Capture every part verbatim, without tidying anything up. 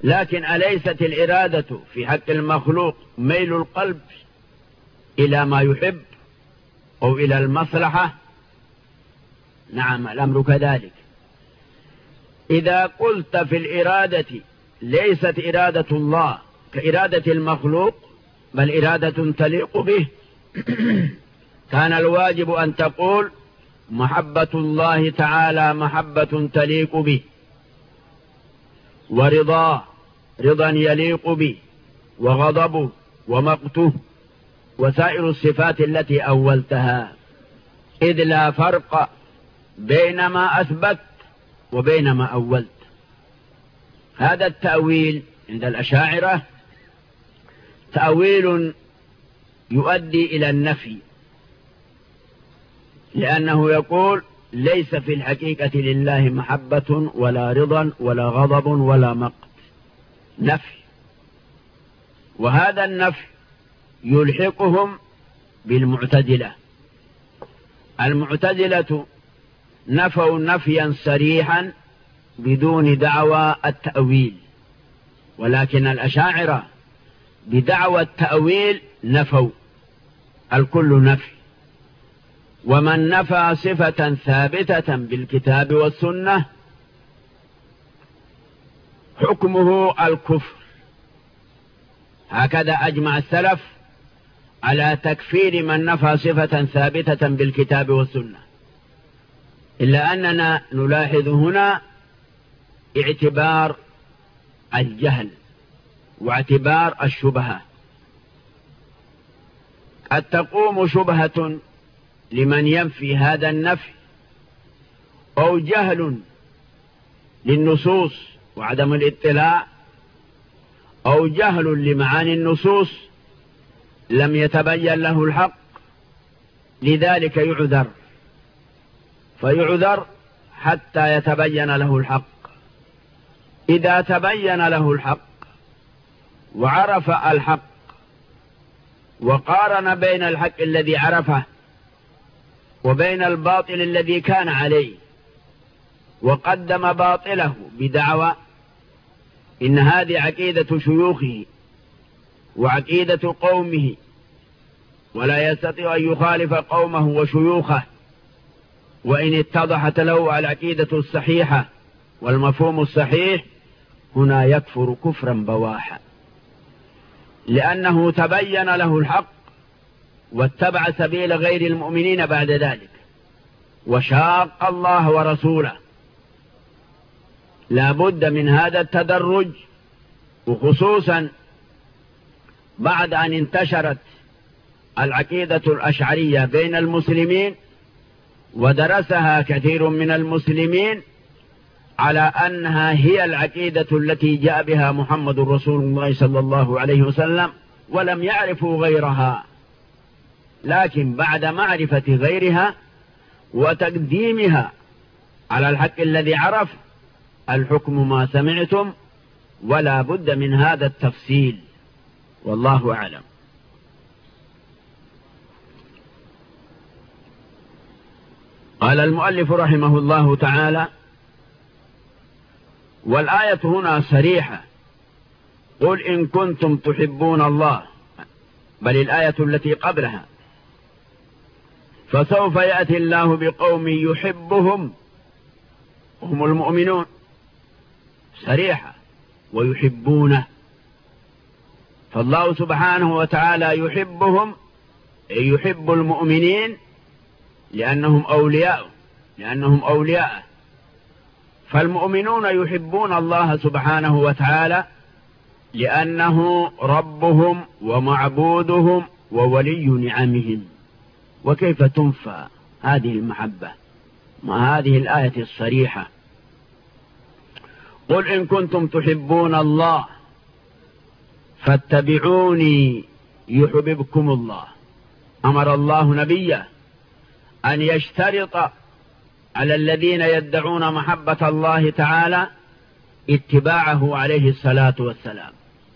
لكن أليست الإرادة في حق المخلوق ميل القلب إلى ما يحب أو إلى المصلحة؟ نعم الأمر كذلك. إذا قلت في الإرادة ليست إرادة الله كإرادة المخلوق بل إرادة تليق به، كان الواجب أن تقول محبة الله تعالى محبة تليق به، ورضاه رضا يليق به، وغضبه ومقته وسائر الصفات التي أولتها، إذ لا فرق بين ما أثبت وبين ما أولت. هذا التأويل عند الأشاعرة تأويل يؤدي إلى النفي، لأنه يقول ليس في الحقيقة لله محبة ولا رضا ولا غضب ولا مقت، نفي. وهذا النفي يلحقهم بالمعتزلة. المعتزلة نفوا نفيا صريحا بدون دعوى التأويل، ولكن الأشاعرة بدعوى التأويل نفوا الكل نفي. ومن نفى صفة ثابتة بالكتاب والسنة حكمه الكفر. هكذا أجمع السلف على تكفير من نفى صفة ثابتة بالكتاب والسنة، إلا أننا نلاحظ هنا اعتبار الجهل واعتبار الشبهة. قد تقوم شبهة لمن ينفي هذا النفي، أو جهل للنصوص وعدم الاطلاع، أو جهل لمعاني النصوص لم يتبين له الحق، لذلك يعذر، فيعذر حتى يتبين له الحق. إذا تبين له الحق وعرف الحق وقارن بين الحق الذي عرفه وبين الباطل الذي كان عليه، وقدم باطله بدعوى إن هذه عقيدة شيوخه وعقيدة قومه ولا يستطيع أن يخالف قومه وشيوخه، وإن اتضحت له العقيدة الصحيحة والمفهوم الصحيح، هنا يكفر كفرا بواحا، لأنه تبين له الحق واتبع سبيل غير المؤمنين بعد ذلك وشاق الله ورسوله. لا بد من هذا التدرج، وخصوصا بعد أن انتشرت العقيدة الأشعرية بين المسلمين ودرسها كثير من المسلمين على أنها هي العقيدة التي جاء بها محمد رسول الله صلى الله عليه وسلم، ولم يعرفوا غيرها. لكن بعد معرفة غيرها وتقديمها على الحق الذي عرف، الحكم ما سمعتم، ولا بد من هذا التفصيل، والله أعلم. قال المؤلف رحمه الله تعالى: والآية هنا صريحة، قل إن كنتم تحبون الله، بل الآية التي قبلها: فسوف يأتي الله بقوم يحبهم، هم المؤمنون، صريحة، ويحبونه. فالله سبحانه وتعالى يحبهم، أي يحب المؤمنين لأنهم أولياء لأنهم أولياء فالمؤمنون يحبون الله سبحانه وتعالى لأنه ربهم ومعبودهم وولي نعمهم. وكيف تنفى هذه المحبة مع هذه الآية الصريحة؟ قل إن كنتم تحبون الله فاتبعوني يحببكم الله. أمر الله نبيه أن يشترط على الذين يدعون محبة الله تعالى اتباعه عليه الصلاة والسلام.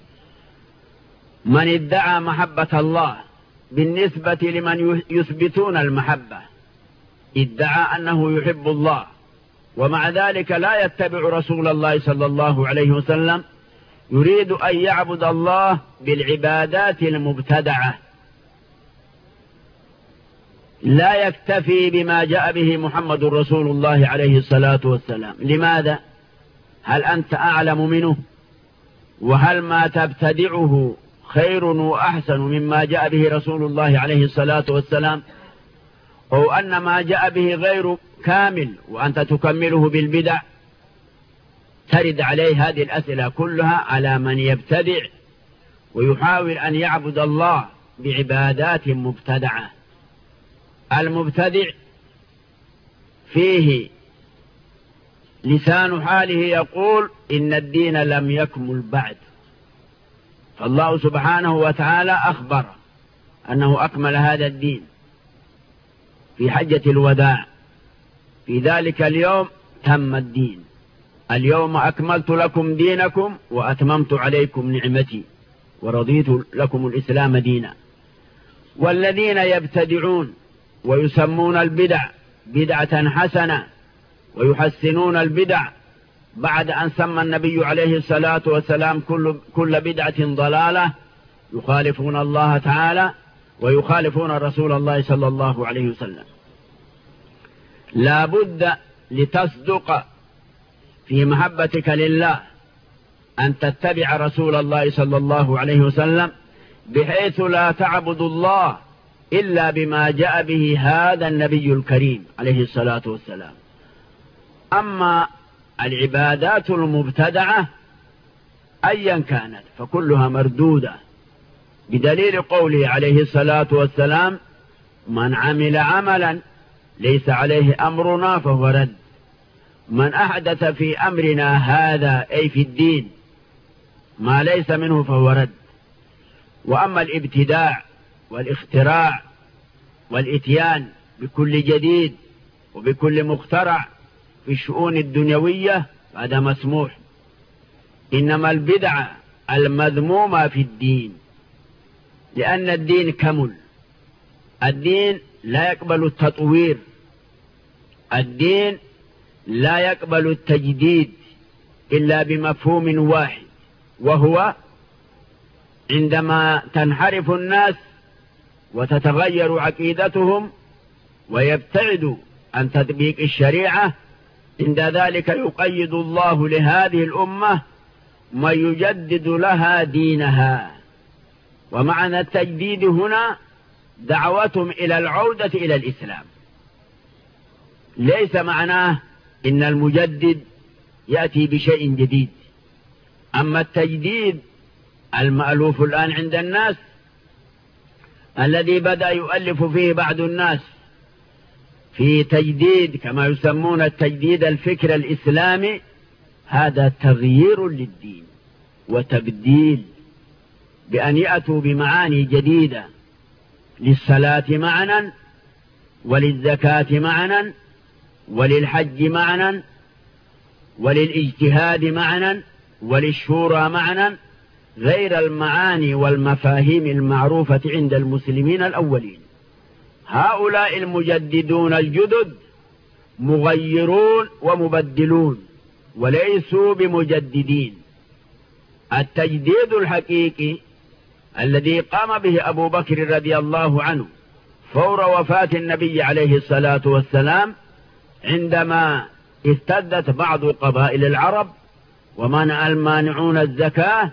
من ادعى محبة الله بالنسبة لمن يثبتون المحبة ادعى أنه يحب الله، ومع ذلك لا يتبع رسول الله صلى الله عليه وسلم يريد أن يعبد الله بالعبادات المبتدعة، لا يكتفي بما جاء به محمد رسول الله عليه الصلاة والسلام. لماذا؟ هل أنت أعلم منه؟ وهل ما تبتدعه خير وأحسن مما جاء به رسول الله عليه الصلاة والسلام؟ أو أن ما جاء به غير كامل وأنت تكمله بالبدع؟ ترد عليه هذه الأسئلة كلها على من يبتدع ويحاول أن يعبد الله بعبادات مبتدعة. المبتدع فيه لسان حاله يقول إن الدين لم يكمل بعد، فالله سبحانه وتعالى أخبر أنه أكمل هذا الدين في حجة الوداع، في ذلك اليوم تم الدين، اليوم أكملت لكم دينكم وأتممت عليكم نعمتي ورضيت لكم الإسلام دينا. والذين يبتدعون ويسمون البدع بدعة حسنة ويحسنون البدع بعد أن سمى النبي عليه الصلاة والسلام كل, كل بدعة ضلالة، يخالفون الله تعالى ويخالفون رسول الله صلى الله عليه وسلم. لا بد لتصدق في محبتك لله أن تتبع رسول الله صلى الله عليه وسلم، بحيث لا تعبد الله إلا بما جاء به هذا النبي الكريم عليه الصلاة والسلام. أما العبادات المبتدعة أيا كانت فكلها مردودة، بدليل قوله عليه الصلاة والسلام: من عمل عملا ليس عليه أمرنا فهو رد، من أحدث في أمرنا هذا أي في الدين ما ليس منه فهو رد. وأما الابتداع والاختراع والإتيان بكل جديد وبكل مخترع في الشؤون الدنيوية هذا مسموح، إنما البدعة المذمومة في الدين، لأن الدين كمل، الدين لا يقبل التطوير، الدين لا يقبل التجديد إلا بمفهوم واحد، وهو عندما تنحرف الناس وتتغير عقيدتهم ويبتعدوا عن تطبيق الشريعة، عند ذلك يقيد الله لهذه الأمة ما يجدد لها دينها. ومعنى التجديد هنا دعوتهم إلى العودة إلى الإسلام، ليس معناه إن المجدد يأتي بشيء جديد. أما التجديد المألوف الآن عند الناس الذي بدأ يؤلف فيه بعض الناس في تجديد كما يسمون التجديد الفكر الإسلامي، هذا تغيير للدين وتبديل، بأن يأتوا بمعاني جديدة للصلاة معنى، وللزكاة معنى، وللحج معنى، وللاجتهاد معنى، وللشورى معنى، غير المعاني والمفاهيم المعروفة عند المسلمين الأولين. هؤلاء المجددون الجدد مغيرون ومبدلون وليسوا بمجددين. التجديد الحقيقي الذي قام به أبو بكر رضي الله عنه فور وفاة النبي عليه الصلاة والسلام، عندما اشتدت بعض قبائل العرب ومنع المانعون الزكاة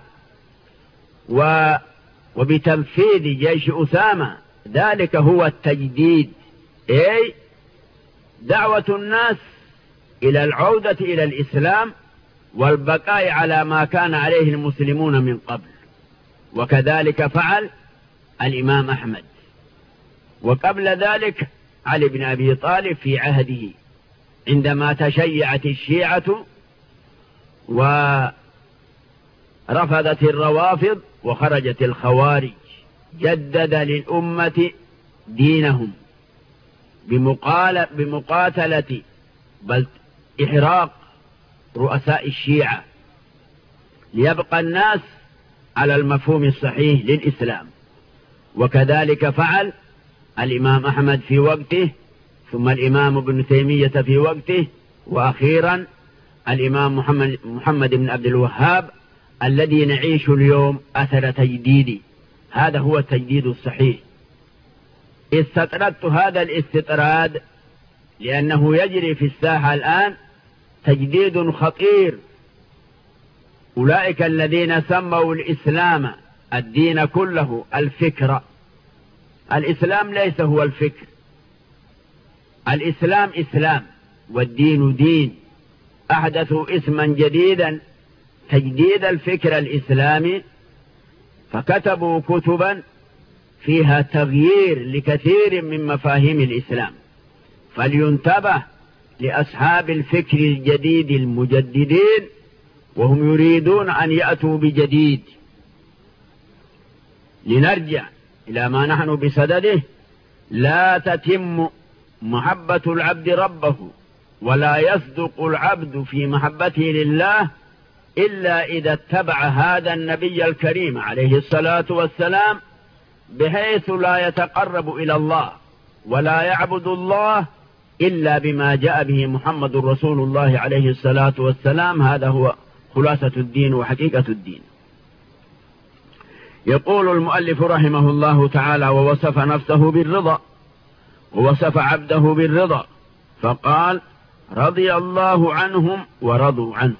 وبتنفيذ جيش أسامة، ذلك هو التجديد، أي دعوة الناس إلى العودة إلى الإسلام والبقاء على ما كان عليه المسلمون من قبل. وكذلك فعل الإمام أحمد، وقبل ذلك علي بن أبي طالب في عهده عندما تشيعت الشيعة ورفضت الروافض وخرجت الخوارج، جدد للأمة دينهم بمقاتلة بل إحراق رؤساء الشيعة ليبقى الناس على المفهوم الصحيح للإسلام. وكذلك فعل الإمام أحمد في وقته، ثم الإمام ابن تيمية في وقته، وأخيرا الإمام محمد, محمد بن عبد الوهاب الذي نعيش اليوم أثر تجديدي، هذا هو التجديد الصحيح. استطردت هذا الاستطراد لأنه يجري في الساحة الآن تجديد خطير. أولئك الذين سموا الإسلام الدين كله الفكر. الإسلام ليس هو الفكر، الإسلام إسلام والدين دين. أحدثوا اسما جديدا تجديد الفكر الإسلامي، فكتبوا كتبا فيها تغيير لكثير من مفاهيم الإسلام. فلينتبه لأصحاب الفكر الجديد المجددين وهم يريدون أن يأتوا بجديد. لنرجع إلى ما نحن بصدده: لا تتم محبة العبد ربه ولا يصدق العبد في محبته لله إلا إذا اتبع هذا النبي الكريم عليه الصلاة والسلام، بحيث لا يتقرب إلى الله ولا يعبد الله إلا بما جاء به محمد رسول الله عليه الصلاة والسلام. هذا هو خلاصة الدين وحقيقة الدين. يقول المؤلف رحمه الله تعالى: ووصف نفسه بالرضا ووصف عبده بالرضا، فقال: رضي الله عنهم ورضوا عنه.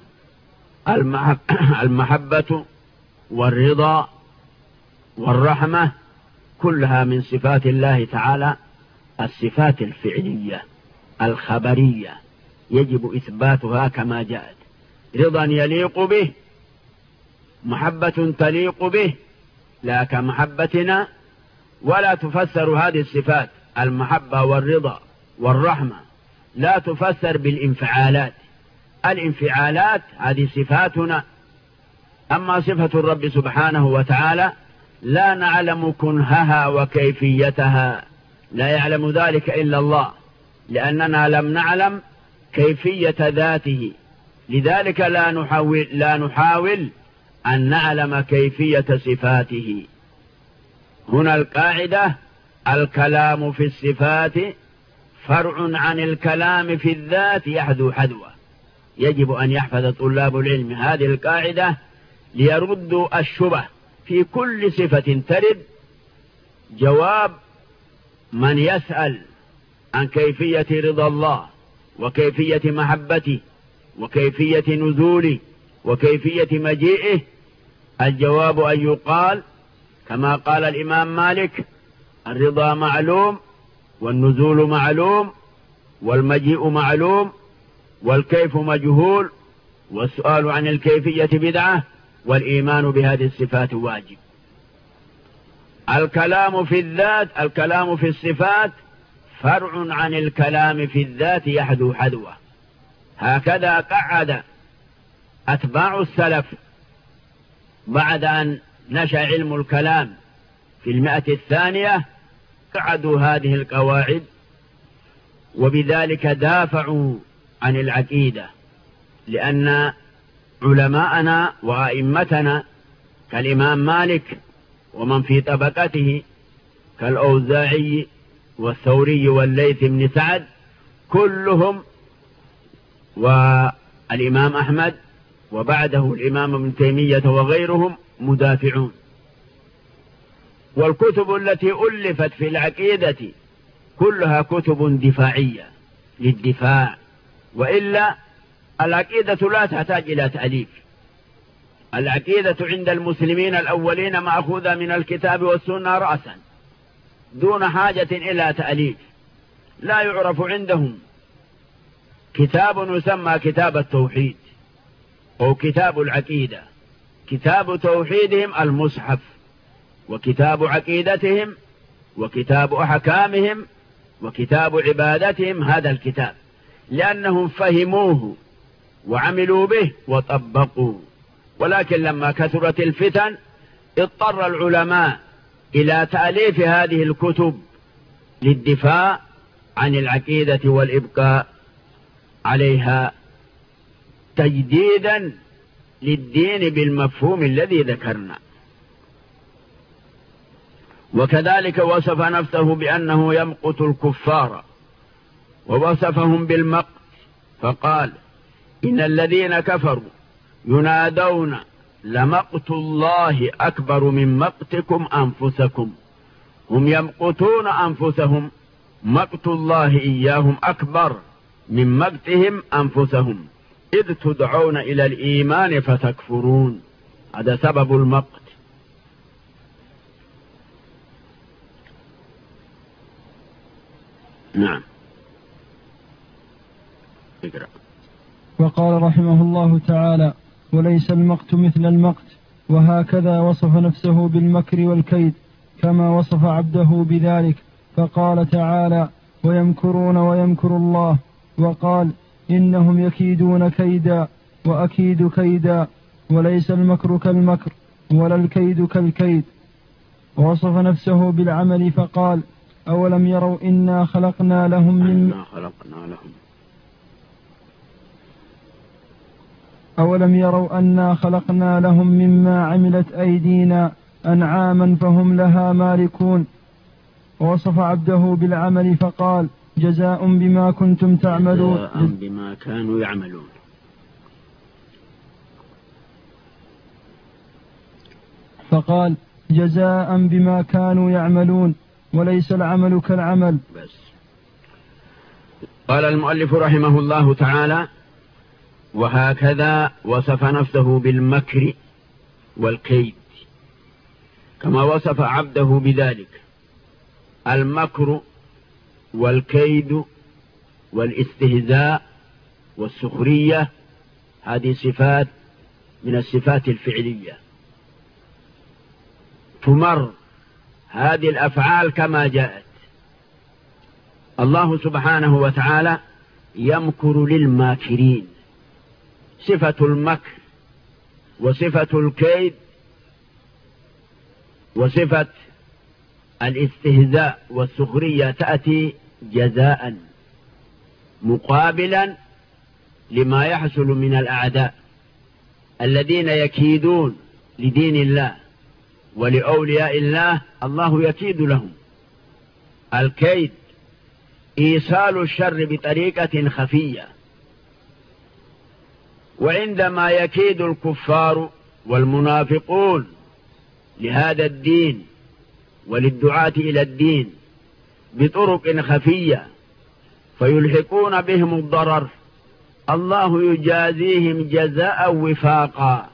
المحبة والرضا والرحمة كلها من صفات الله تعالى، الصفات الفعلية الخبرية يجب إثباتها كما جاءت. رضا يليق به، محبة تليق به لا كمحبتنا. ولا تفسر هذه الصفات المحبة والرضا والرحمة لا تفسر بالانفعالات. الانفعالات هذه صفاتنا، أما صفة الرب سبحانه وتعالى لا نعلم كنهها وكيفيتها، لا يعلم ذلك إلا الله، لأننا لم نعلم كيفية ذاته، لذلك لا نحاول, لا نحاول أن نعلم كيفية صفاته. هنا القاعدة: الكلام في الصفات فرع عن الكلام في الذات يحذو حذوه. يجب أن يحفظ طلاب العلم هذه القاعدة ليردوا الشبه في كل صفة ترد. جواب من يسأل عن كيفية رضا الله وكيفية محبته وكيفية نزوله وكيفية مجيئه، الجواب أن يقال كما قال الإمام مالك: الرضا معلوم والنزول معلوم والمجيء معلوم والكيف مجهول، والسؤال عن الكيفية بدعة، والإيمان بهذه الصفات واجب. الكلام في الذات الكلام في الصفات فرع عن الكلام في الذات يحذو حذوه. هكذا قعد أتباع السلف بعد أن نشأ علم الكلام في المئة الثانية، قعدوا هذه القواعد، وبذلك دافعوا عن العقيدة. لأن علماءنا وأئمتنا كالإمام مالك ومن في طبقته كالأوزاعي والثوري والليث بن سعد كلهم، والإمام أحمد وبعده الإمام ابن تيمية وغيرهم مدافعون. والكتب التي ألفت في العقيدة كلها كتب دفاعية للدفاع، وإلا العقيدة لا تحتاج إلى تأليف. العقيدة عند المسلمين الأولين مأخوذة من الكتاب والسنة رأسا دون حاجة إلى تأليف. لا يعرف عندهم كتاب يسمى كتاب التوحيد أو كتاب العقيدة. كتاب توحيدهم المصحف، وكتاب عقيدتهم، وكتاب أحكامهم، وكتاب عبادتهم هذا الكتاب، لأنهم فهموه وعملوا به وطبقوا. ولكن لما كثرت الفتن اضطر العلماء إلى تأليف هذه الكتب للدفاع عن العقيدة والإبقاء عليها تجديدا للدين بالمفهوم الذي ذكرنا. وكذلك وصف نفسه بأنه يمقت الكفار ووصفهم بالمقت، فقال: إن الذين كفروا ينادون لمقت الله أكبر من مقتكم أنفسكم. هم يمقتون أنفسهم، مقت الله إياهم أكبر من مقتهم أنفسهم، إذ تدعون إلى الإيمان فتكفرون. هذا سبب المقت. نعم. اقرأ. وقال رحمه الله تعالى: وليس المقت مثل المقت، وهكذا وصف نفسه بالمكر والكيد كما وصف عبده بذلك، فقال تعالى: ويمكرون ويمكر الله، وقال: إنهم يكيدون كيدا وأكيد كيدا، وليس المكر كالمكر ولا الكيد كالكيد. ووصف نفسه بالعمل فقال: أولم يروا إنا خلقنا لهم من خلقنا لهم أولم يروا أنا خلقنا لهم مما عملت أيدينا أنعاما فهم لها مالكون. ووصف عبده بالعمل فقال: جزاء بما كنتم تعملون، جزاء بما كانوا يعملون. فقال: جزاء بما كانوا يعملون، وليس العمل كالعمل. بس. قال المؤلف رحمه الله تعالى: وهكذا وصف نفسه بالمكر والكيد كما وصف عبده بذلك. المكر والكيد والاستهزاء والسخرية هذه صفات من الصفات الفعلية، تمر هذه الأفعال كما جاءت. الله سبحانه وتعالى يمكر للماكرين، صفة المكر وصفة الكيد وصفة الاستهزاء والسخرية تأتي جزاء مقابلا لما يحصل من الأعداء الذين يكيدون لدين الله ولأولياء الله. الله يكيد لهم. الكيد إيصال الشر بطريقة خفية، وعندما يكيد الكفار والمنافقون لهذا الدين وللدعاة إلى الدين بطرق خفية فيلحقون بهم الضرر، الله يجازيهم جزاء وفاقا،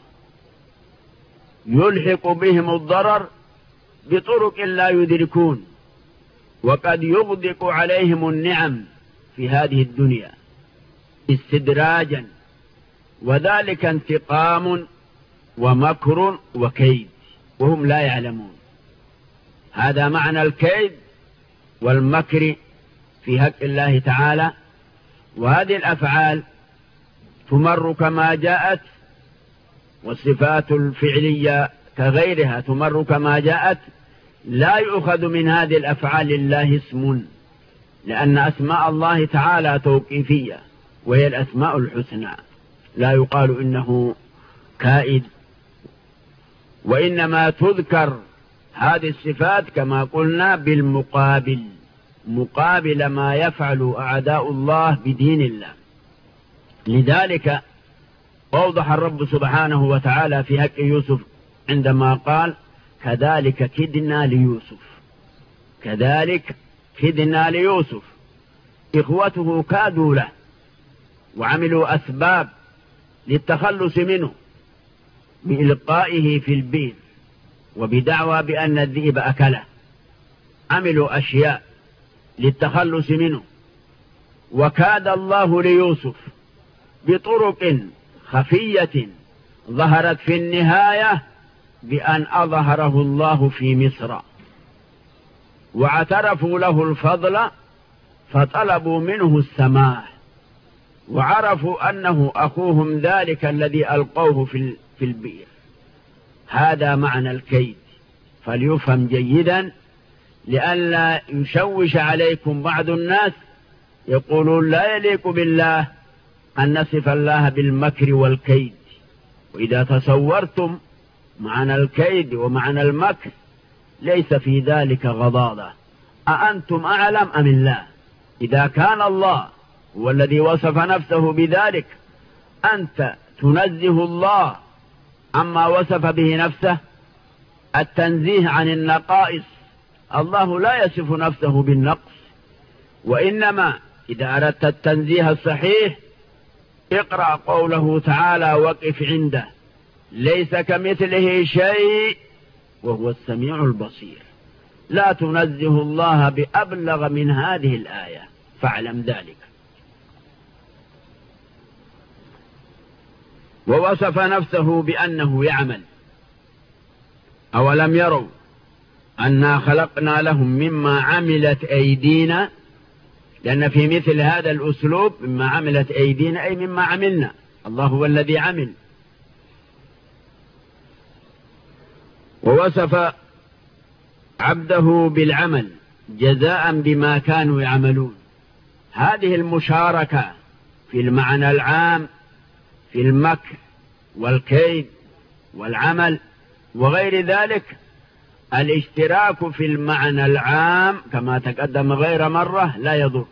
يلحق بهم الضرر بطرق لا يدركون، وقد يغدق عليهم النعم في هذه الدنيا استدراجا، وذلك انتقام ومكر وكيد وهم لا يعلمون. هذا معنى الكيد والمكر في حق الله تعالى. وهذه الأفعال تمر كما جاءت، والصفات الفعلية كغيرها تمر كما جاءت. لا يؤخذ من هذه الأفعال لله اسم، لأن أسماء الله تعالى توقيفية وهي الأسماء الحسنى، لا يقال إنه كائد، وإنما تذكر هذه الصفات كما قلنا بالمقابل، مقابل ما يفعل أعداء الله بدين الله. لذلك أوضح الرب سبحانه وتعالى في حق يوسف عندما قال: كذلك كدنا ليوسف. كذلك كدنا ليوسف. إخوته كادوا له وعملوا أسباب للتخلص منه بإلقائه في البئر وبدعوى بأن الذئب أكله، عملوا أشياء للتخلص منه، وكاد الله ليوسف بطرق خفية ظهرت في النهاية بأن أظهره الله في مصر، واعترفوا له الفضل فطلبوا منه السماح، وعرفوا أنه أخوهم ذلك الذي ألقوه في في البئر. هذا معنى الكيد، فليفهم جيدا لئلا يشوش عليكم بعض الناس يقولون لا يليق بالله أن نصف الله بالمكر والكيد. وإذا تصورتم معنى الكيد ومعنى المكر ليس في ذلك غضاضة. أأنتم أعلم أم الله؟ إذا كان الله هو الذي وصف نفسه بذلك، أنت تنزه الله عما وصف به نفسه التنزيه عن النقائص. الله لا يصف نفسه بالنقص، وإنما إذا أردت التنزيه الصحيح اقرأ قوله تعالى وقف عنده ليس كمثله شيء وهو السميع البصير. لا تنزه الله بأبلغ من هذه الآية، فاعلم ذلك. ووصف نفسه بأنه يعمل. أولم يروا أنا خلقنا لهم مما عملت أيدينا، لأن في مثل هذا الأسلوب مما عملت أيدينا أي مما عملنا، الله هو الذي عمل. ووصف عبده بالعمل جزاء بما كانوا يعملون. هذه المشاركة في المعنى العام في المكر والكيد والعمل وغير ذلك، الاشتراك في المعنى العام كما تقدم غير مرة لا يضر،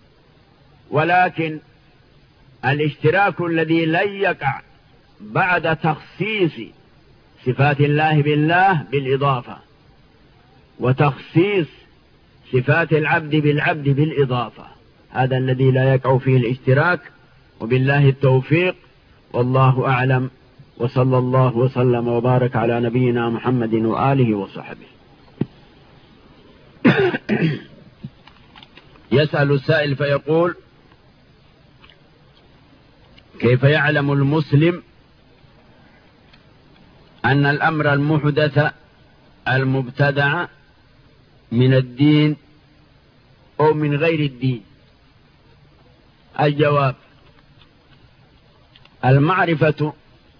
ولكن الاشتراك الذي لن يقع بعد تخصيص صفات الله بالله بالإضافة، وتخصيص صفات العبد بالعبد بالإضافة، هذا الذي لا يقع فيه الاشتراك. وبالله التوفيق، والله أعلم، وصلى الله وسلم وبارك على نبينا محمد وآله وصحبه. يسأل السائل فيقول: كيف يعلم المسلم أن الأمر المحدث المبتدع من الدين أو من غير الدين؟ الجواب: المعرفة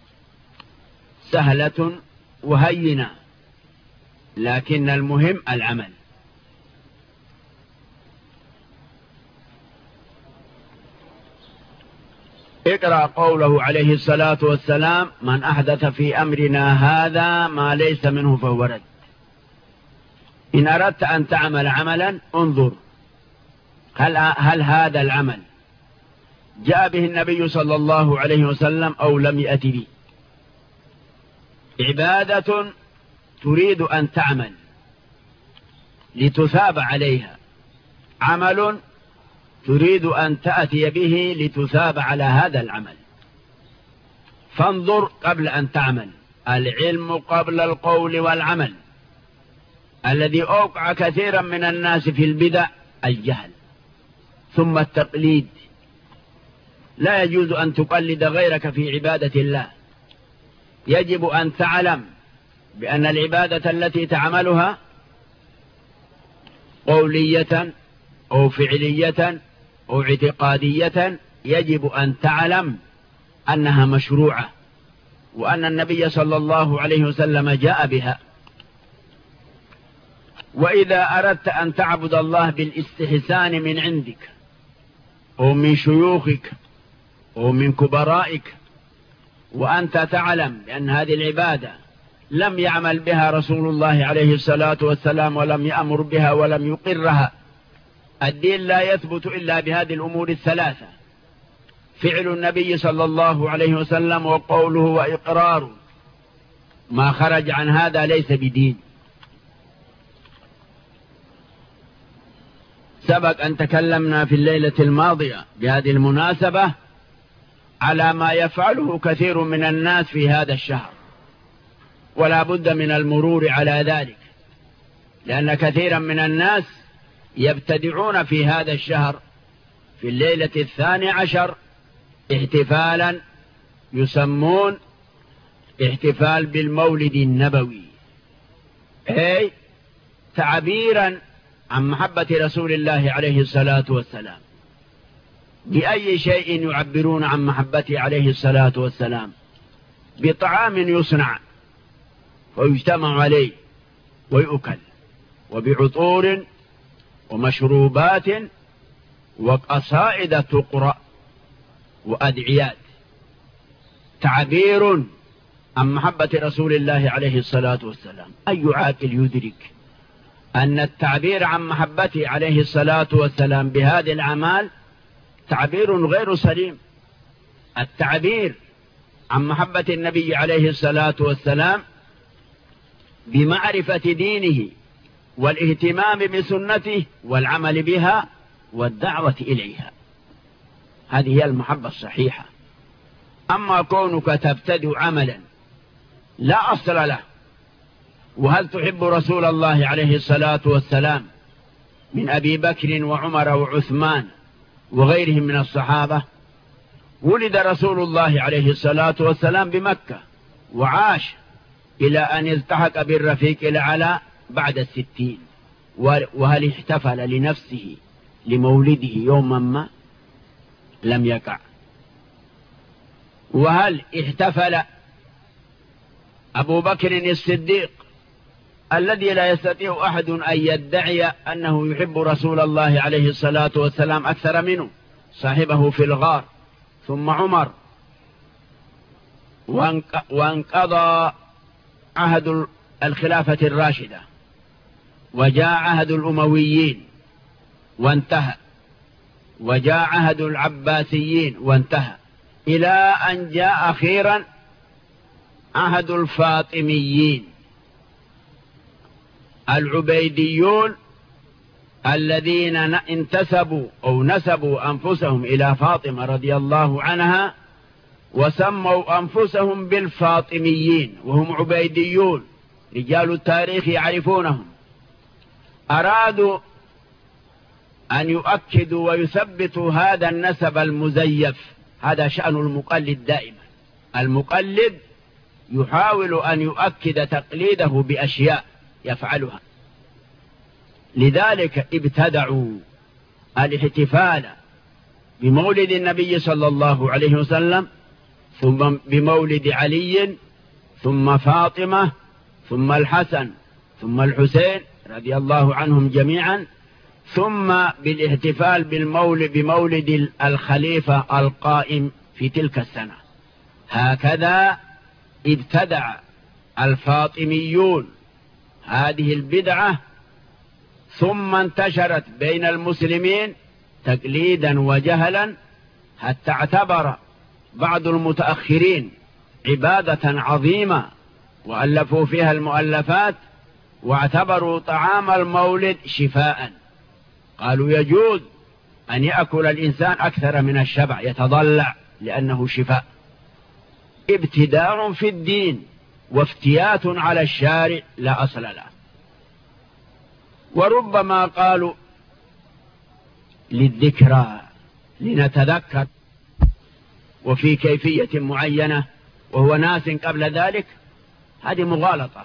سهلة وهينة، لكن المهم العمل. اقرأ قوله عليه الصلاة والسلام: من أحدث في أمرنا هذا ما ليس منه فهو رد. إن أردت أن تعمل عملا انظر هل, هل هذا العمل جاء به النبي صلى الله عليه وسلم أو لم يأت به. عبادة تريد أن تعمل لتثاب عليها، عمل تريد أن تأتي به لتثاب على هذا العمل، فانظر قبل أن تعمل. العلم قبل القول والعمل. الذي أوقع كثيرا من الناس في البدع الجهل ثم التقليد. لا يجوز أن تقلد غيرك في عبادة الله، يجب أن تعلم بأن العبادة التي تعملها قولية أو فعلية أو اعتقادية يجب أن تعلم أنها مشروعة، وأن النبي صلى الله عليه وسلم جاء بها. وإذا أردت أن تعبد الله بالاستحسان من عندك أو من شيوخك أو من كبرائك، وأنت تعلم بأن هذه العبادة لم يعمل بها رسول الله عليه الصلاة والسلام ولم يأمر بها ولم يقرها، الدين لا يثبت إلا بهذه الأمور الثلاثة: فعل النبي صلى الله عليه وسلم وقوله وإقراره. ما خرج عن هذا ليس بدين. سبق أن تكلمنا في الليلة الماضية بهذه المناسبة على ما يفعله كثير من الناس في هذا الشهر، ولا بد من المرور على ذلك، لأن كثيرا من الناس يبتدعون في هذا الشهر في الليلة الثاني عشر احتفالا يسمون احتفال بالمولد النبوي، أي تعبيرا عن محبة رسول الله عليه الصلاة والسلام. بأي شيء يعبرون عن محبته عليه الصلاة والسلام؟ بطعام يصنع ويجتمع عليه ويؤكل، وبعطور ومشروبات وقصائد تقرأ وأدعيات، تعبير عن محبة رسول الله عليه الصلاة والسلام. أي عاقل يدرك أن التعبير عن محبته عليه الصلاة والسلام بهذه الأعمال تعبير غير سليم؟ التعبير عن محبة النبي عليه الصلاة والسلام بمعرفة دينه والاهتمام بسنته والعمل بها والدعوة إليها. هذه هي المحبة الصحيحة. أما كونك تبتدع عملا لا أصل له، وهل تحب رسول الله عليه الصلاة والسلام من أبي بكر وعمر وعثمان وغيرهم من الصحابة؟ ولد رسول الله عليه الصلاة والسلام بمكة وعاش إلى أن التحق بالرفيق الأعلى بعد الستين، وهل احتفل لنفسه لمولده يوما ما؟ لم يقع. وهل احتفل أبو بكر الصديق الذي لا يستطيع أحد أن يدعي أنه يحب رسول الله عليه الصلاة والسلام أكثر منه، صاحبه في الغار، ثم عمر، وانقضى عهد الخلافة الراشدة وجاء عهد الأمويين وانتهى، وجاء عهد العباسيين وانتهى، إلى أن جاء أخيرا عهد الفاطميين العبيديون الذين انتسبوا أو نسبوا أنفسهم إلى فاطمة رضي الله عنها وسموا أنفسهم بالفاطميين، وهم عبيديون رجال التاريخ يعرفونهم. أرادوا أن يؤكدوا ويثبتوا هذا النسب المزيف. هذا شأن المقلد دائما، المقلد يحاول أن يؤكد تقليده بأشياء يفعلها. لذلك ابتدعوا الاحتفال بمولد النبي صلى الله عليه وسلم، ثم بمولد علي، ثم فاطمة، ثم الحسن، ثم الحسين رضي الله عنهم جميعا، ثم بالاحتفال بالمولد بمولد الخليفة القائم في تلك السنة. هكذا ابتدع الفاطميون هذه البدعة، ثم انتشرت بين المسلمين تقليدا وجهلا، حتى اعتبر بعض المتأخرين عبادة عظيمة وألفوا فيها المؤلفات، واعتبروا طعام المولد شفاء. قالوا يجوز أن يأكل الإنسان أكثر من الشبع، يتضلع لأنه شفاء. ابتداع في الدين وافتيات على الشارع لا أصل له. وربما قالوا للذكرى لنتذكر، وفي كيفية معينة وهو ناس قبل ذلك، هذه مغالطة.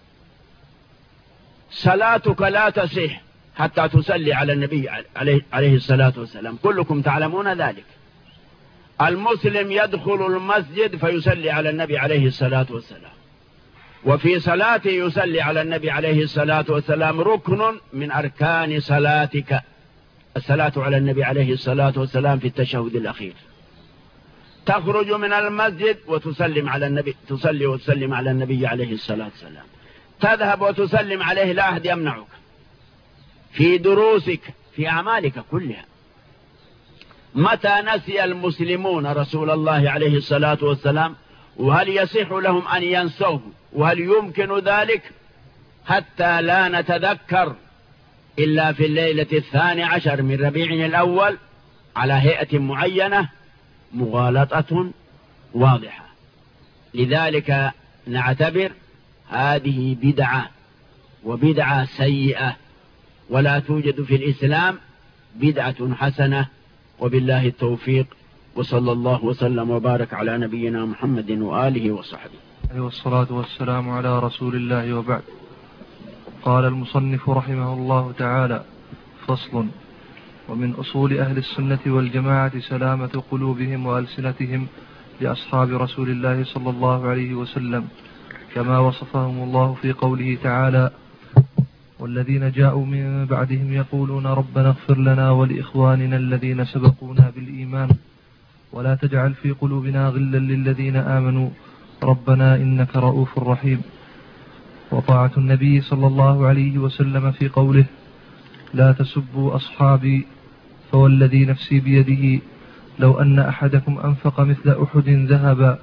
صلاتك لا تصح حتى تصلي على النبي عليه, عليه الصلاة والسلام، كلكم تعلمون ذلك. المسلم يدخل المسجد فيصلي على النبي عليه الصلاة والسلام، وفي صلاته يصلي على النبي عليه الصلاة والسلام، ركن من أركان صلاتك الصلاة على النبي عليه الصلاة والسلام في التشهد الأخير. تخرج من المسجد وتسلم على النبي، تصلي وتسلم على النبي عليه الصلاة والسلام، تذهب وتسلم عليه، لا أحد يمنعك في دروسك في أعمالك كلها. متى نسي المسلمون رسول الله عليه الصلاة والسلام؟ وهل يصح لهم أن ينسوه؟ وهل يمكن ذلك؟ حتى لا نتذكر إلا في الليلة الثاني عشر من ربيع الأول على هيئة معينة، مغالطة واضحة. لذلك نعتبر هذه بدعة، وبدعة سيئة، ولا توجد في الإسلام بدعة حسنة. وبالله التوفيق، وصلى الله وسلم وبارك على نبينا محمد وآله وصحبه. والصلاة والسلام على رسول الله، وبعد. قال المصنف رحمه الله تعالى: فصل. ومن أصول أهل السنة والجماعة سلامة قلوبهم وألسنتهم لأصحاب رسول الله صلى الله عليه وسلم، كما وصفهم الله في قوله تعالى: والذين جاءوا من بعدهم يقولون ربنا اغفر لنا ولإخواننا الذين سبقونا بالإيمان ولا تجعل في قلوبنا غلا للذين آمنوا ربنا إنك رؤوف رحيم. وطاعة النبي صلى الله عليه وسلم في قوله: لا تسبوا أصحابي فوالذي نفسي بيده لو أن أحدكم أنفق مثل أحد ذهبا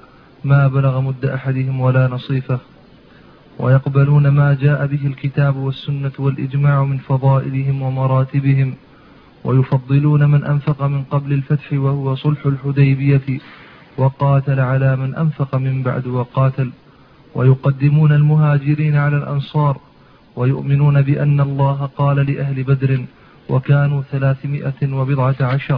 ما بلغ مد أحدهم ولا نصيفه، ويقبلون ما جاء به الكتاب والسنة والإجماع من فضائلهم ومراتبهم، ويفضلون من أنفق من قبل الفتح وهو صلح الحديبية وقاتل على من أنفق من بعد وقاتل، ويقدمون المهاجرين على الأنصار، ويؤمنون بأن الله قال لأهل بدر وكانوا ثلاثمائة وبضعة عشر: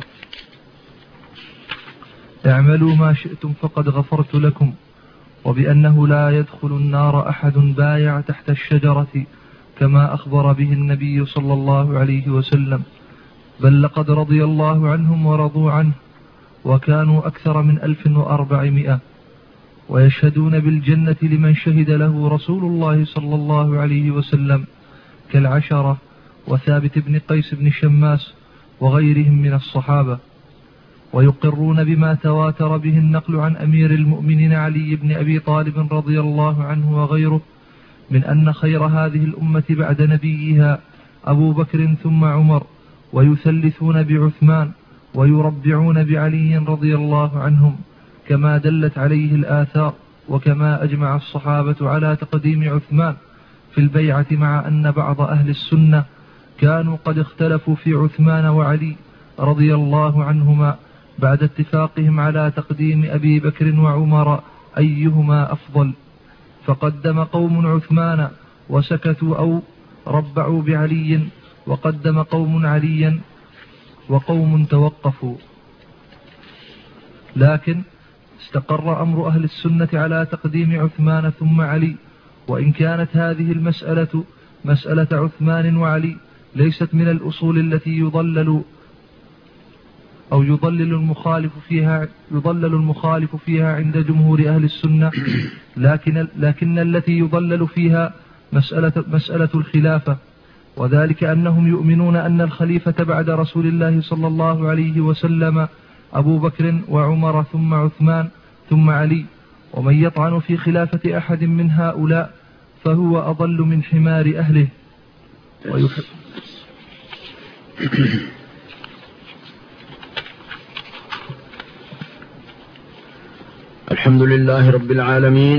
اعملوا ما شئتم فقد غفرت لكم، وبأنه لا يدخل النار أحد بايع تحت الشجرة كما أخبر به النبي صلى الله عليه وسلم، بل لقد رضي الله عنهم ورضوا عنه، وكانوا أكثر من ألف وأربعمائة، ويشهدون بالجنة لمن شهد له رسول الله صلى الله عليه وسلم كالعشرة وثابت بن قيس بن شماس وغيرهم من الصحابة، ويقرون بما تواتر به النقل عن أمير المؤمنين علي بن أبي طالب رضي الله عنه وغيره من أن خير هذه الأمة بعد نبيها أبو بكر ثم عمر، ويثلثون بعثمان، ويربعون بعلي رضي الله عنهم كما دلت عليه الآثار، وكما أجمع الصحابة على تقديم عثمان في البيعة، مع أن بعض أهل السنة كانوا قد اختلفوا في عثمان وعلي رضي الله عنهما بعد اتفاقهم على تقديم أبي بكر وعمر أيهما أفضل، فقدم قوم عثمان وسكتوا أو ربعوا بعلي، وقدم قوم عليا وقوم توقفوا، لكن استقر أمر أهل السنة على تقديم عثمان ثم علي، وإن كانت هذه المسألة مسألة عثمان وعلي ليست من الأصول التي يضلل أو يضلل المخالف فيها يضلل المخالف فيها عند جمهور أهل السنة، لكن لكن التي يضلل فيها مسألة مسألة الخلافة، وذلك أنهم يؤمنون أن الخليفة بعد رسول الله صلى الله عليه وسلم أبو بكر وعمر ثم عثمان ثم علي، ومن يطعن في خلافة أحد من هؤلاء فهو أضل من حمار أهله. ويحب الحمد لله رب العالمين،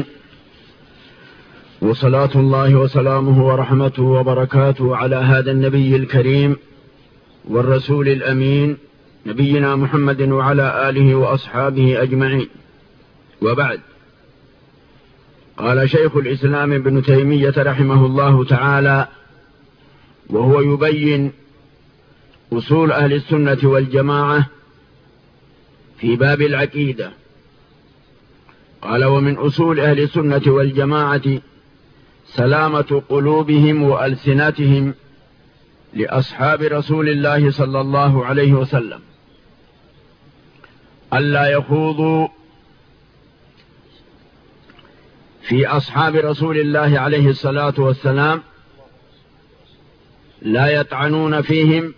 وصلاة الله وسلامه ورحمته وبركاته على هذا النبي الكريم والرسول الأمين نبينا محمد وعلى آله وأصحابه أجمعين، وبعد. قال شيخ الإسلام ابن تيمية رحمه الله تعالى وهو يبين أصول أهل السنة والجماعة في باب العقيدة، قال: ومن أصول أهل السنة والجماعة سلامة قلوبهم وألسنتهم لأصحاب رسول الله صلى الله عليه وسلم، ألا يخوضوا في أصحاب رسول الله عليه الصلاة والسلام، لا يطعنون فيهم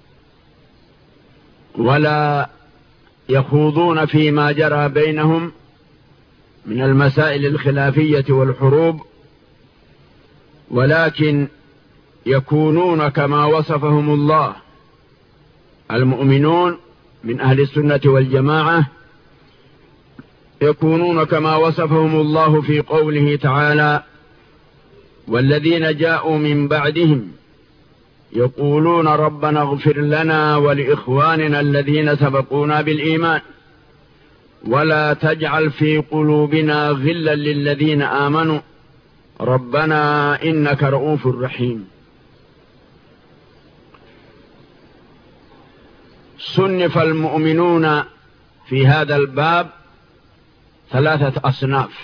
ولا يخوضون فيما جرى بينهم من المسائل الخلافية والحروب، ولكن يكونون كما وصفهم الله. المؤمنون من أهل السنة والجماعة يكونون كما وصفهم الله في قوله تعالى: والذين جاءوا من بعدهم يقولون ربنا اغفر لنا ولإخواننا الذين سبقونا بالإيمان ولا تجعل في قلوبنا غلا للذين آمنوا ربنا إنك رؤوف رحيم. صنف المؤمنون في هذا الباب ثلاثة أصناف.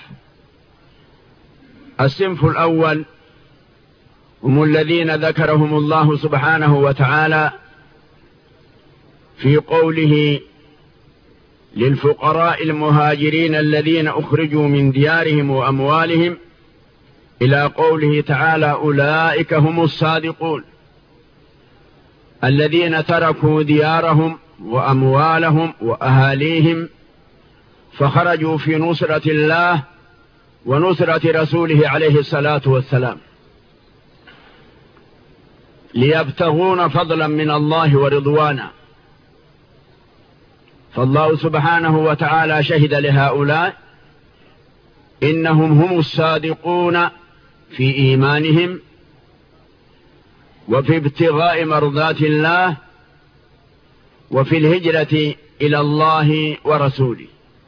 الصنف الأول هم الذين ذكرهم الله سبحانه وتعالى في قوله: للفقراء المهاجرين الذين أخرجوا من ديارهم وأموالهم، إلى قوله تعالى: أولئك هم الصادقون الذين تركوا ديارهم وأموالهم وأهاليهم فخرجوا في نصرة الله ونصرة رسوله عليه الصلاة والسلام، ليبتغون فضلا من الله ورضوانا. فالله سبحانه وتعالى شهد لهؤلاء إنهم هم الصادقون في إيمانهم وفي ابتغاء مرضات الله وفي الهجرة إلى الله ورسوله.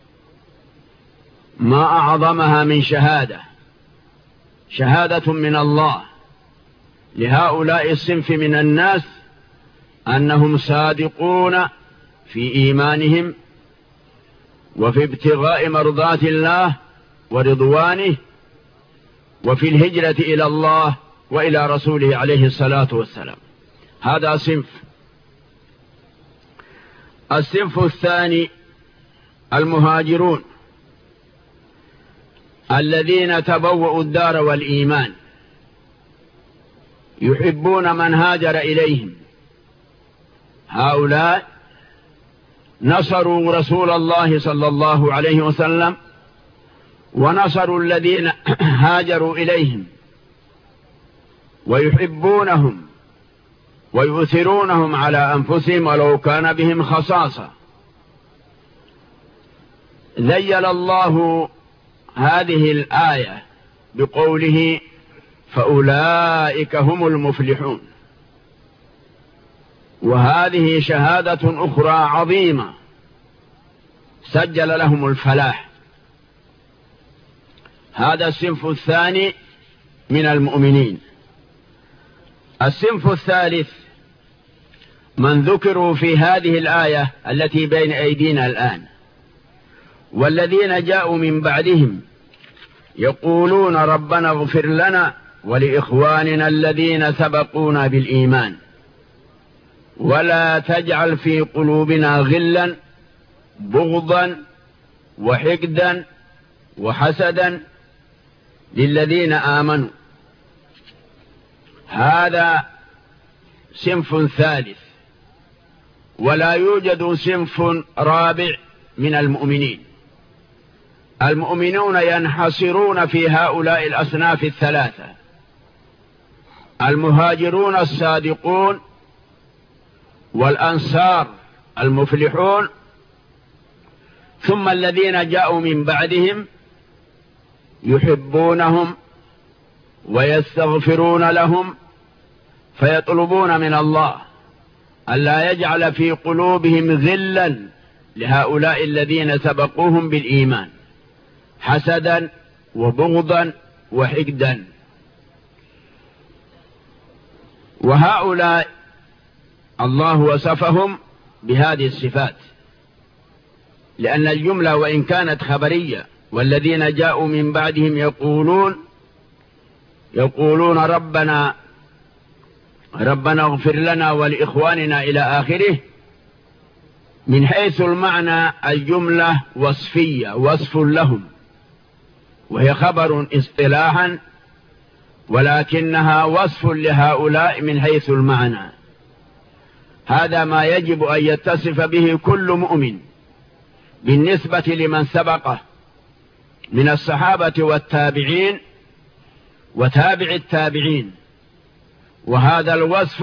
ما أعظمها من شهادة، شهادة من الله لهؤلاء الصنف من الناس أنهم صادقون في إيمانهم وفي ابتغاء مرضات الله ورضوانه وفي الهجرة إلى الله وإلى رسوله عليه الصلاة والسلام. هذا صنف. الصنف الثاني المهاجرون الذين تبوأوا الدار والإيمان، يحبون من هاجر إليهم. هؤلاء نصروا رسول الله صلى الله عليه وسلم ونصروا الذين هاجروا إليهم، ويحبونهم ويؤثرونهم على أنفسهم ولو كان بهم خصاصة. ذيل الله هذه الآية بقوله فأولئك هم المفلحون، وهذه شهادة أخرى عظيمة سجل لهم الفلاح. هذا الصنف الثاني من المؤمنين. الصنف الثالث من ذكروا في هذه الآية التي بين أيدينا الآن، والذين جاءوا من بعدهم يقولون ربنا اغفر لنا ولإخواننا الذين سبقونا بالإيمان ولا تجعل في قلوبنا غلا بغضا وحقدا وحسدا للذين آمنوا. هذا صنف ثالث، ولا يوجد صنف رابع من المؤمنين. المؤمنون ينحصرون في هؤلاء الأصناف الثلاثة: المهاجرون الصادقون، والأنصار المفلحون، ثم الذين جاءوا من بعدهم يحبونهم ويستغفرون لهم، فيطلبون من الله ألا يجعل في قلوبهم غلا لهؤلاء الذين سبقوهم بالإيمان حسدا وبغضا وحقدا. وهؤلاء الله وصفهم بهذه الصفات، لأن الجملة وإن كانت خبرية والذين جاءوا من بعدهم يقولون يقولون ربنا ربنا اغفر لنا ولإخواننا إلى آخره، من حيث المعنى الجملة وصفية، وصف لهم، وهي خبر اصطلاحا، ولكنها وصف لهؤلاء من حيث المعنى. هذا ما يجب أن يتصف به كل مؤمن بالنسبة لمن سبقه من الصحابة والتابعين وتابع التابعين. وهذا الوصف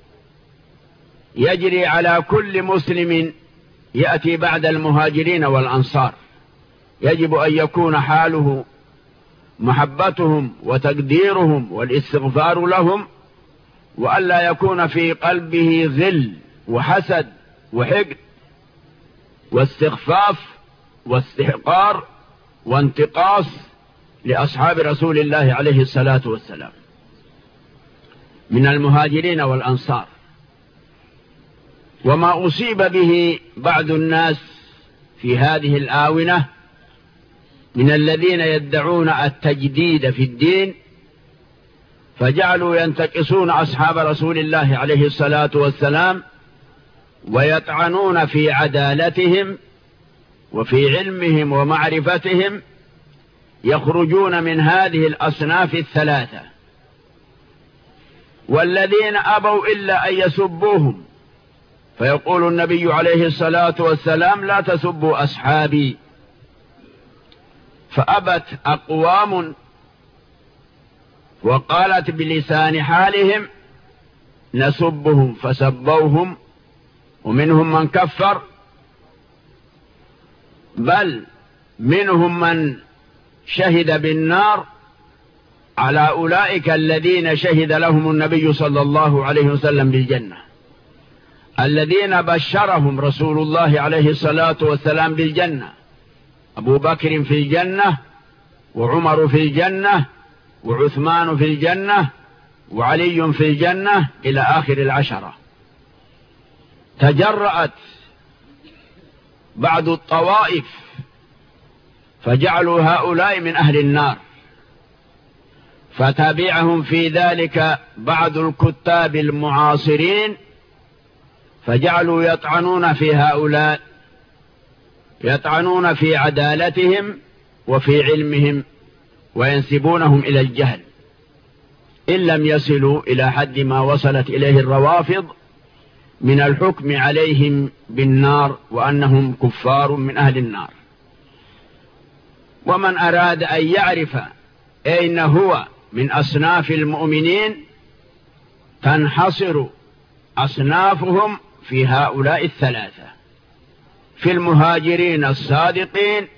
يجري على كل مسلم يأتي بعد المهاجرين والأنصار. يجب أن يكون حاله محبتهم وتقديرهم والاستغفار لهم، وألا يكون في قلبه غل وحسد وحقد واستخفاف واستحقار وانتقاص لأصحاب رسول الله عليه الصلاة والسلام من المهاجرين والأنصار. وما أصيب به بعض الناس في هذه الآونة من الذين يدعون التجديد في الدين، فجعلوا ينتقصون أصحاب رسول الله عليه الصلاة والسلام ويطعنون في عدالتهم وفي علمهم ومعرفتهم، يخرجون من هذه الأصناف الثلاثة. والذين أبوا إلا أن يسبوهم، فيقول النبي عليه الصلاة والسلام لا تسبوا أصحابي، فأبت أقوام وقالت بلسان حالهم نسبهم فسبوهم، ومنهم من كفر، بل منهم من شهد بالنار على أولئك الذين شهد لهم النبي صلى الله عليه وسلم بالجنة، الذين بشرهم رسول الله عليه الصلاة والسلام بالجنة: أبو بكر في الجنة، وعمر في الجنة، وعثمان في الجنة، وعلي في الجنة، إلى آخر العشرة. تجرأت بعض الطوائف فجعلوا هؤلاء من أهل النار، فتابعهم في ذلك بعض الكتاب المعاصرين فجعلوا يطعنون في هؤلاء، يطعنون في عدالتهم وفي علمهم، وينسبونهم إلى الجهل، إن لم يصلوا إلى حد ما وصلت إليه الروافض من الحكم عليهم بالنار وأنهم كفار من أهل النار. ومن أراد أن يعرف أين هو من أصناف المؤمنين تنحصر أصنافهم في هؤلاء الثلاثة: في المهاجرين الصادقين،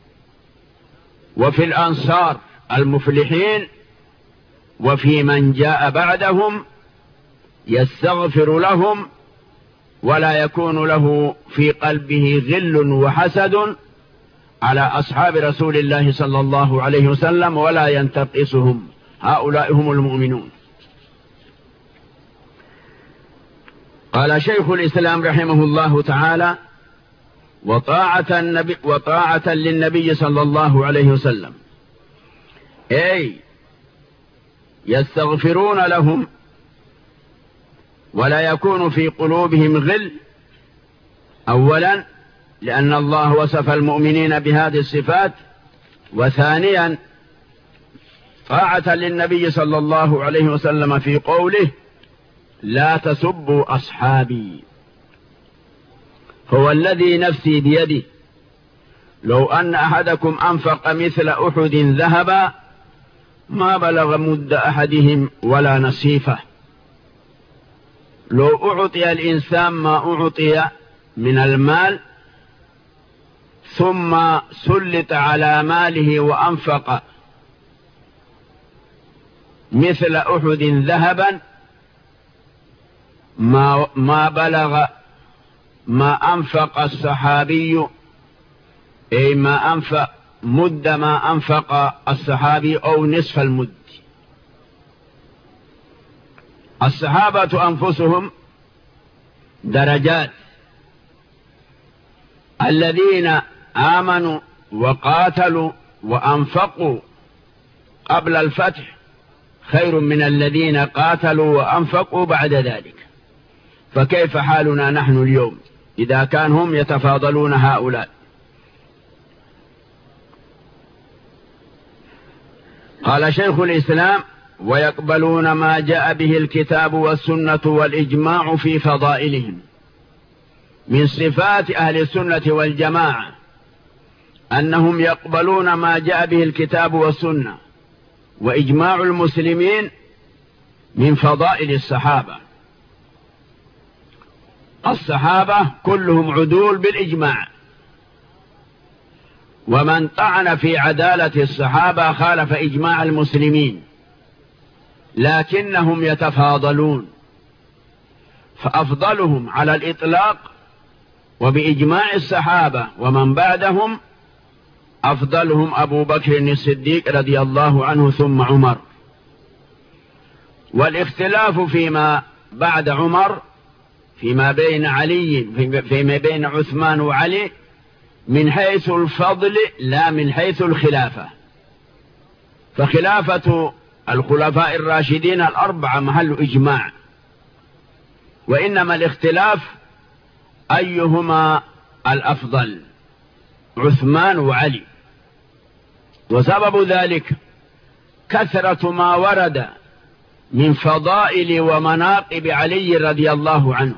وفي الأنصار المفلحين، وفي من جاء بعدهم يستغفر لهم ولا يكون له في قلبه غل وحسد على أصحاب رسول الله صلى الله عليه وسلم ولا ينتقصهم. هؤلاء هم المؤمنون. قال شيخ الإسلام رحمه الله تعالى: وطاعة, النبي وطاعة للنبي صلى الله عليه وسلم، أي يستغفرون لهم ولا يكون في قلوبهم غل، أولا لأن الله وصف المؤمنين بهذه الصفات، وثانيا طاعة للنبي صلى الله عليه وسلم في قوله: لا تسبوا أصحابي، هو الذي نفسي بيده لو أن أحدكم أنفق مثل أحد ذهبا ما بلغ مد أحدهم ولا نصيفه. لو أعطي الإنسان ما أعطي من المال ثم سلط على ماله وأنفق مثل أحد ذهبا ما, ما بلغ ما أنفق الصحابي، أي ما أنفق مد ما أنفق الصحابي أو نصف المد. الصحابة أنفسهم درجات، الذين آمنوا وقاتلوا وأنفقوا قبل الفتح خير من الذين قاتلوا وأنفقوا بعد ذلك. فكيف حالنا نحن اليوم إذا كان هم يتفاضلون هؤلاء؟ قال شيخ الإسلام: ويقبلون ما جاء به الكتاب والسنة والإجماع في فضائلهم. من صفات أهل السنة والجماعة أنهم يقبلون ما جاء به الكتاب والسنة وإجماع المسلمين من فضائل الصحابة. الصحابة كلهم عدول بالإجماع، ومن طعن في عدالة الصحابة خالف إجماع المسلمين، لكنهم يتفاضلون، فأفضلهم على الإطلاق وبإجماع الصحابة ومن بعدهم أفضلهم أبو بكر الصديق رضي الله عنه ثم عمر. والاختلاف فيما بعد عمر فيما بين علي فيما بين عثمان وعلي من حيث الفضل لا من حيث الخلافة، فخلافة الخلفاء الراشدين الأربعة محل إجماع، وإنما الاختلاف أيهما الأفضل، عثمان وعلي. وسبب ذلك كثرة ما ورد من فضائل ومناقب علي رضي الله عنه.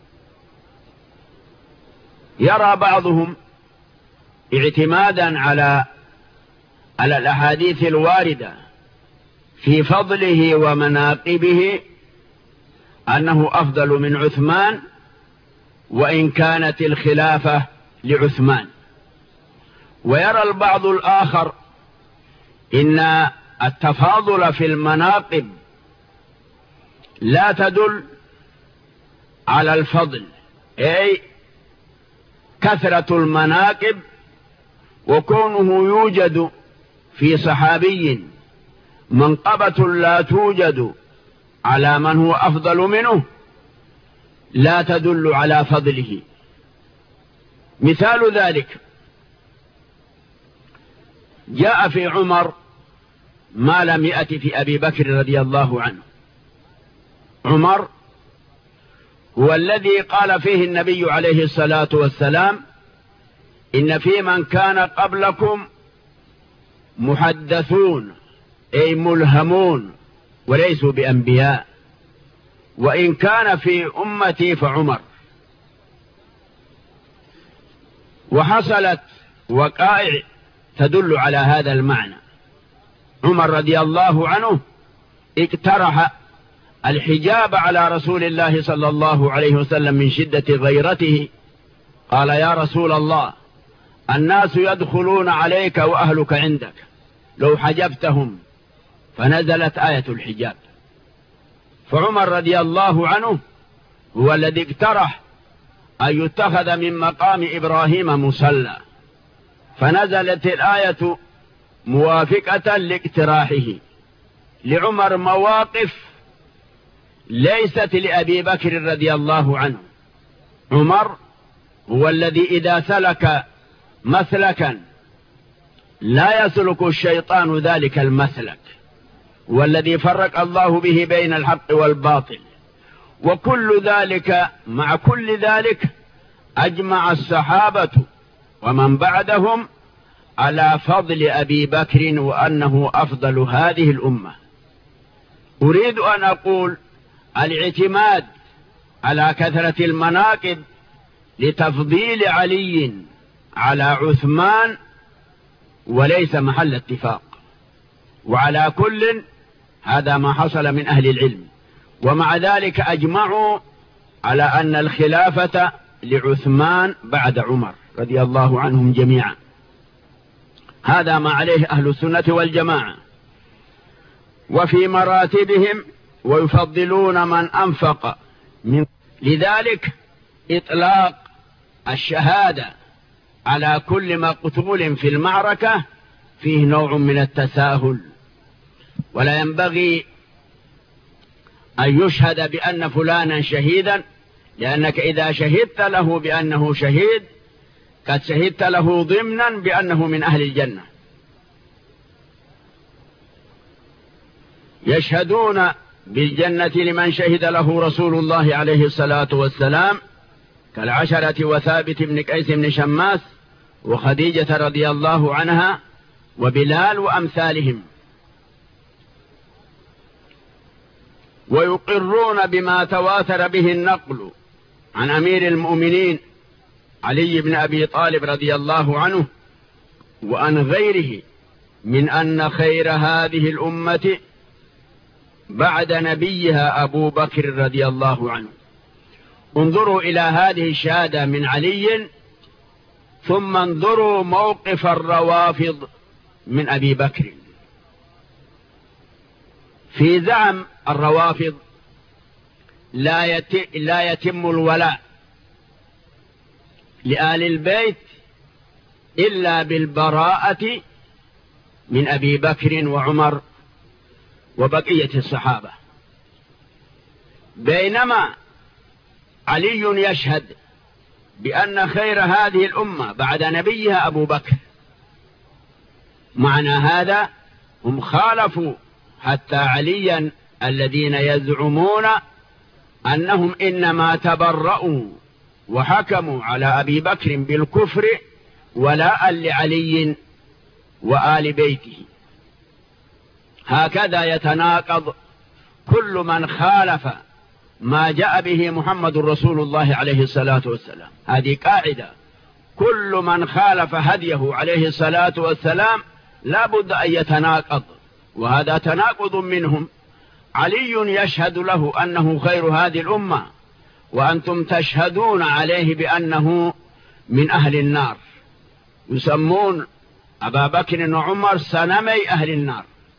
يرى بعضهم اعتمادا على على الأحاديث الواردة في فضله ومناقبه أنه أفضل من عثمان، وإن كانت الخلافة لعثمان. ويرى البعض الآخر إن التفاضل في المناقب لا تدل على الفضل، أي كثرة المناقب وكونه يوجد في صحابي منقبة لا توجد على من هو أفضل منه لا تدل على فضله. مثال ذلك جاء في عمر ما لم يأتي في أبي بكر رضي الله عنه. عمر هو الذي قال فيه النبي عليه الصلاة والسلام: إن في من كان قبلكم محدثون، أي ملهمون وليسوا بأنبياء، وإن كان في أمتي فعمر. وحصلت وقائع تدل على هذا المعنى. عمر رضي الله عنه اقترح الحجاب على رسول الله صلى الله عليه وسلم من شدة غيرته. قال: يا رسول الله، الناس يدخلون عليك وأهلك عندك، لو حجبتهم. فنزلت آية الحجاب. فعمر رضي الله عنه هو الذي اقترح أن يتخذ من مقام إبراهيم مصلى، فنزلت الآية موافقة لاقتراحه. لعمر مواقف ليست لأبي بكر رضي الله عنه. عمر هو الذي إذا سلك مسلكا لا يسلك الشيطان ذلك المسلك، والذي فرق الله به بين الحق والباطل. وكل ذلك مع كل ذلك أجمع الصحابة ومن بعدهم على فضل أبي بكر وأنه أفضل هذه الأمة. أريد أن أقول الاعتماد على كثرة المناقب لتفضيل علي على عثمان وليس محل اتفاق، وعلى كل هذا ما حصل من أهل العلم. ومع ذلك أجمعوا على أن الخلافة لعثمان بعد عمر رضي الله عنهم جميعا. هذا ما عليه أهل السنة والجماعة. وفي مراتبهم ويفضلون من أنفق من لذلك إطلاق الشهادة على كل مقتول في المعركة فيه نوع من التساهل، ولا ينبغي أن يشهد بأن فلانا شهيدا، لأنك إذا شهدت له بأنه شهيد قد شهدت له ضمنا بأنه من أهل الجنة. يشهدون بالجنة لمن شهد له رسول الله عليه الصلاة والسلام كالعشرة وثابت بن قيس بن شماس وخديجة رضي الله عنها وبلال وأمثالهم. ويقرون بما تواتر به النقل عن أمير المؤمنين علي بن أبي طالب رضي الله عنه وعن غيره من أن خير هذه الأمة بعد نبيها أبو بكر رضي الله عنه. انظروا إلى هذه الشهادة من علي، ثم انظروا موقف الروافض من أبي بكر. في زعم الروافض لا يتم, لا يتم الولاء لآل البيت إلا بالبراءة من أبي بكر وعمر وبقية الصحابة، بينما علي يشهد بأن خير هذه الأمة بعد نبيها أبو بكر. معنى هذا هم خالفوا حتى عليا الذين يزعمون أنهم إنما تبرؤوا وحكموا على أبي بكر بالكفر ولاء لعلي وآل بيته. هكذا يتناقض كل من خالف ما جاء به محمد رسول الله عليه الصلاة والسلام. هذه قاعدة، كل من خالف هديه عليه الصلاة والسلام لا بد أن يتناقض، وهذا تناقض منهم. علي يشهد له أنه خير هذه الأمة، وأنتم تشهدون عليه بأنه من أهل النار. يسمون أبا بكر وعمر صنمي أهل النار.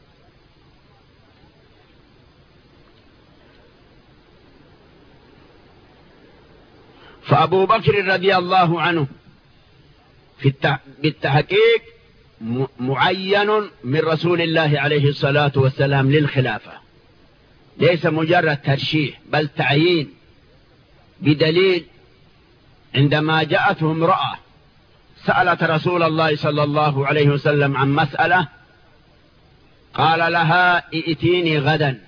فأبو بكر رضي الله عنه في بالتحقيق معين من رسول الله عليه الصلاة والسلام للخلافة، ليس مجرد ترشيح بل تعيين، بدليل عندما جاءته امرأة سألت رسول الله صلى الله عليه وسلم عن مسألة، قال لها ائتيني غدا،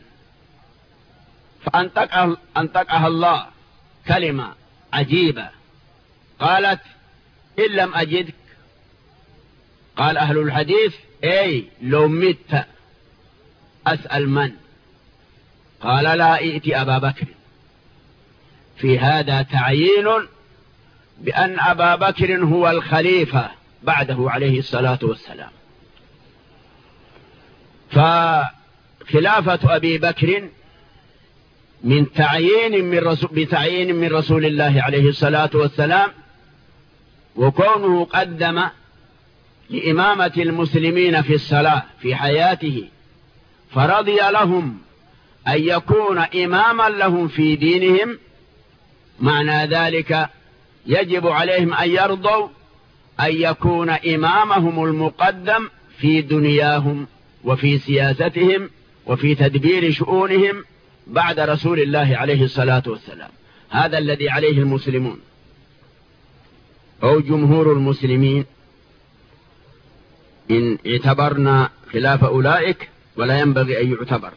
فأنطقها الله كلمة عجيبة، قالت إن لم أجدك، قال أهل الحديث أي لو مت أسأل من؟ قال لا ائتي أبا بكر. في هذا تعيين بأن أبا بكر هو الخليفة بعده عليه الصلاة والسلام. فخلافة أبي بكر من تعيين من رسول بتعيين من رسول الله عليه الصلاة والسلام، وكونه قدم لإمامة المسلمين في الصلاة في حياته، فرضي لهم أن يكون إماما لهم في دينهم، معنى ذلك يجب عليهم أن يرضوا أن يكون إمامهم المقدم في دنياهم وفي سياستهم وفي تدبير شؤونهم بعد رسول الله عليه الصلاة والسلام. هذا الذي عليه المسلمون أو جمهور المسلمين، إن اعتبرنا خلاف أولئك ولا ينبغي أن يعتبر.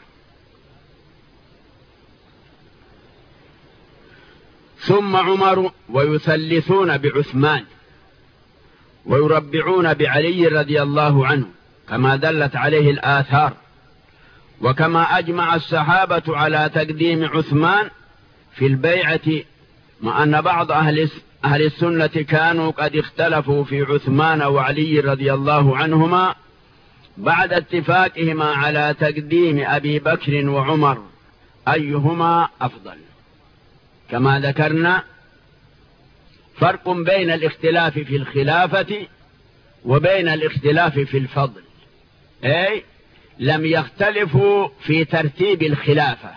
ثم عمر، ويثلثون بعثمان ويربعون بعلي رضي الله عنه كما دلت عليه الآثار، وكما أجمع الصحابة على تقديم عثمان في البيعة، مع أن بعض أهل أهل السنة كانوا قد اختلفوا في عثمان وعلي رضي الله عنهما بعد اتفاقهما على تقديم أبي بكر وعمر أيهما أفضل. كما ذكرنا فرق بين الاختلاف في الخلافة وبين الاختلاف في الفضل، أي لم يختلفوا في ترتيب الخلافة.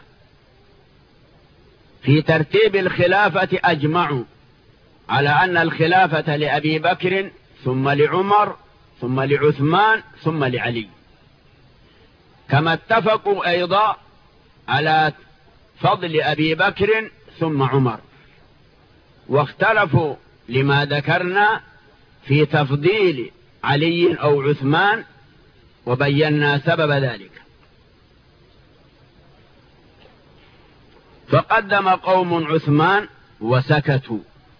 في ترتيب الخلافة أجمعوا على أن الخلافة لأبي بكر ثم لعمر ثم لعثمان ثم لعلي، كما اتفقوا أيضا على فضل أبي بكر ثم عمر، واختلفوا لما ذكرنا في تفضيل علي أو عثمان، وبينا سبب ذلك. فقدم قوم عثمان وسكتوا،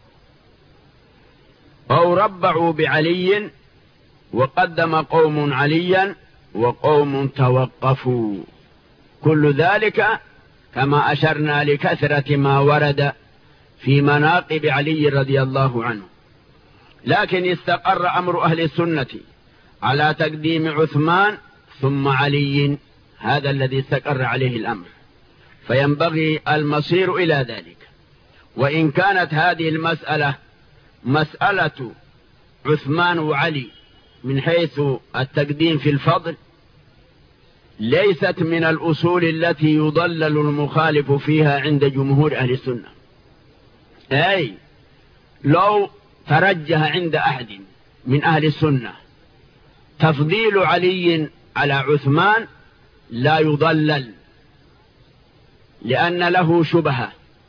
أو ربعوا بعلي، وقدم قوم عليا وقوم توقفوا. كل ذلك كما أشرنا لكثرة ما ورد في مناقب علي رضي الله عنه. لكن استقر أمر أهل السنة على تقديم عثمان ثم علي، هذا الذي استقر عليه الأمر، فينبغي المصير إلى ذلك. وإن كانت هذه المسألة مسألة عثمان وعلي من حيث التقديم في الفضل، ليست من الأصول التي يضلل المخالف فيها عند جمهور أهل السنة. أي لو ترجح عند أحد من أهل السنة تفضيل علي على عثمان لا يضلل، لأن له شبهة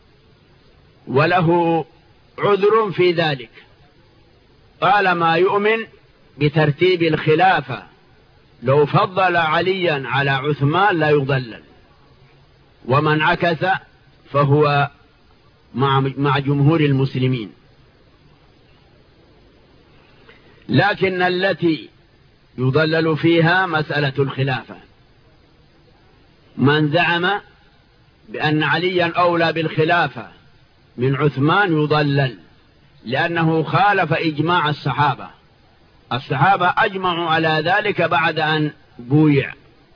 وله عذر في ذلك. طالما يؤمن بترتيب الخلافة لو فضل عليا على عثمان لا يضلل، ومن عكس فهو مع, مع جمهور المسلمين. لكن التي يضلل فيها مسألة الخلافة. من زعم بأن عليا أولى بالخلافة من عثمان يضلل، لأنه خالف إجماع الصحابة. الصحابة أجمعوا على ذلك بعد أن بويع،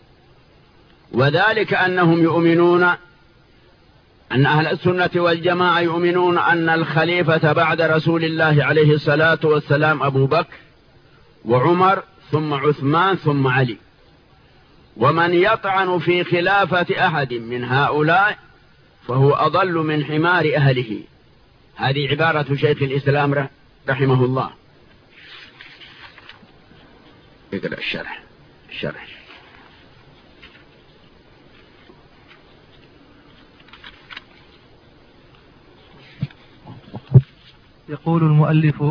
وذلك أنهم يؤمنون أن أهل السنة والجماعة يؤمنون أن الخليفة بعد رسول الله عليه الصلاة والسلام أبو بكر وعمر ثم عثمان ثم علي. ومن يطعن في خلافة أحد من هؤلاء فهو أضل من حمار أهله. هذه عبارة شيخ الإسلام رحمه الله. اقرأ الشرح. الشرح يقول المؤلف: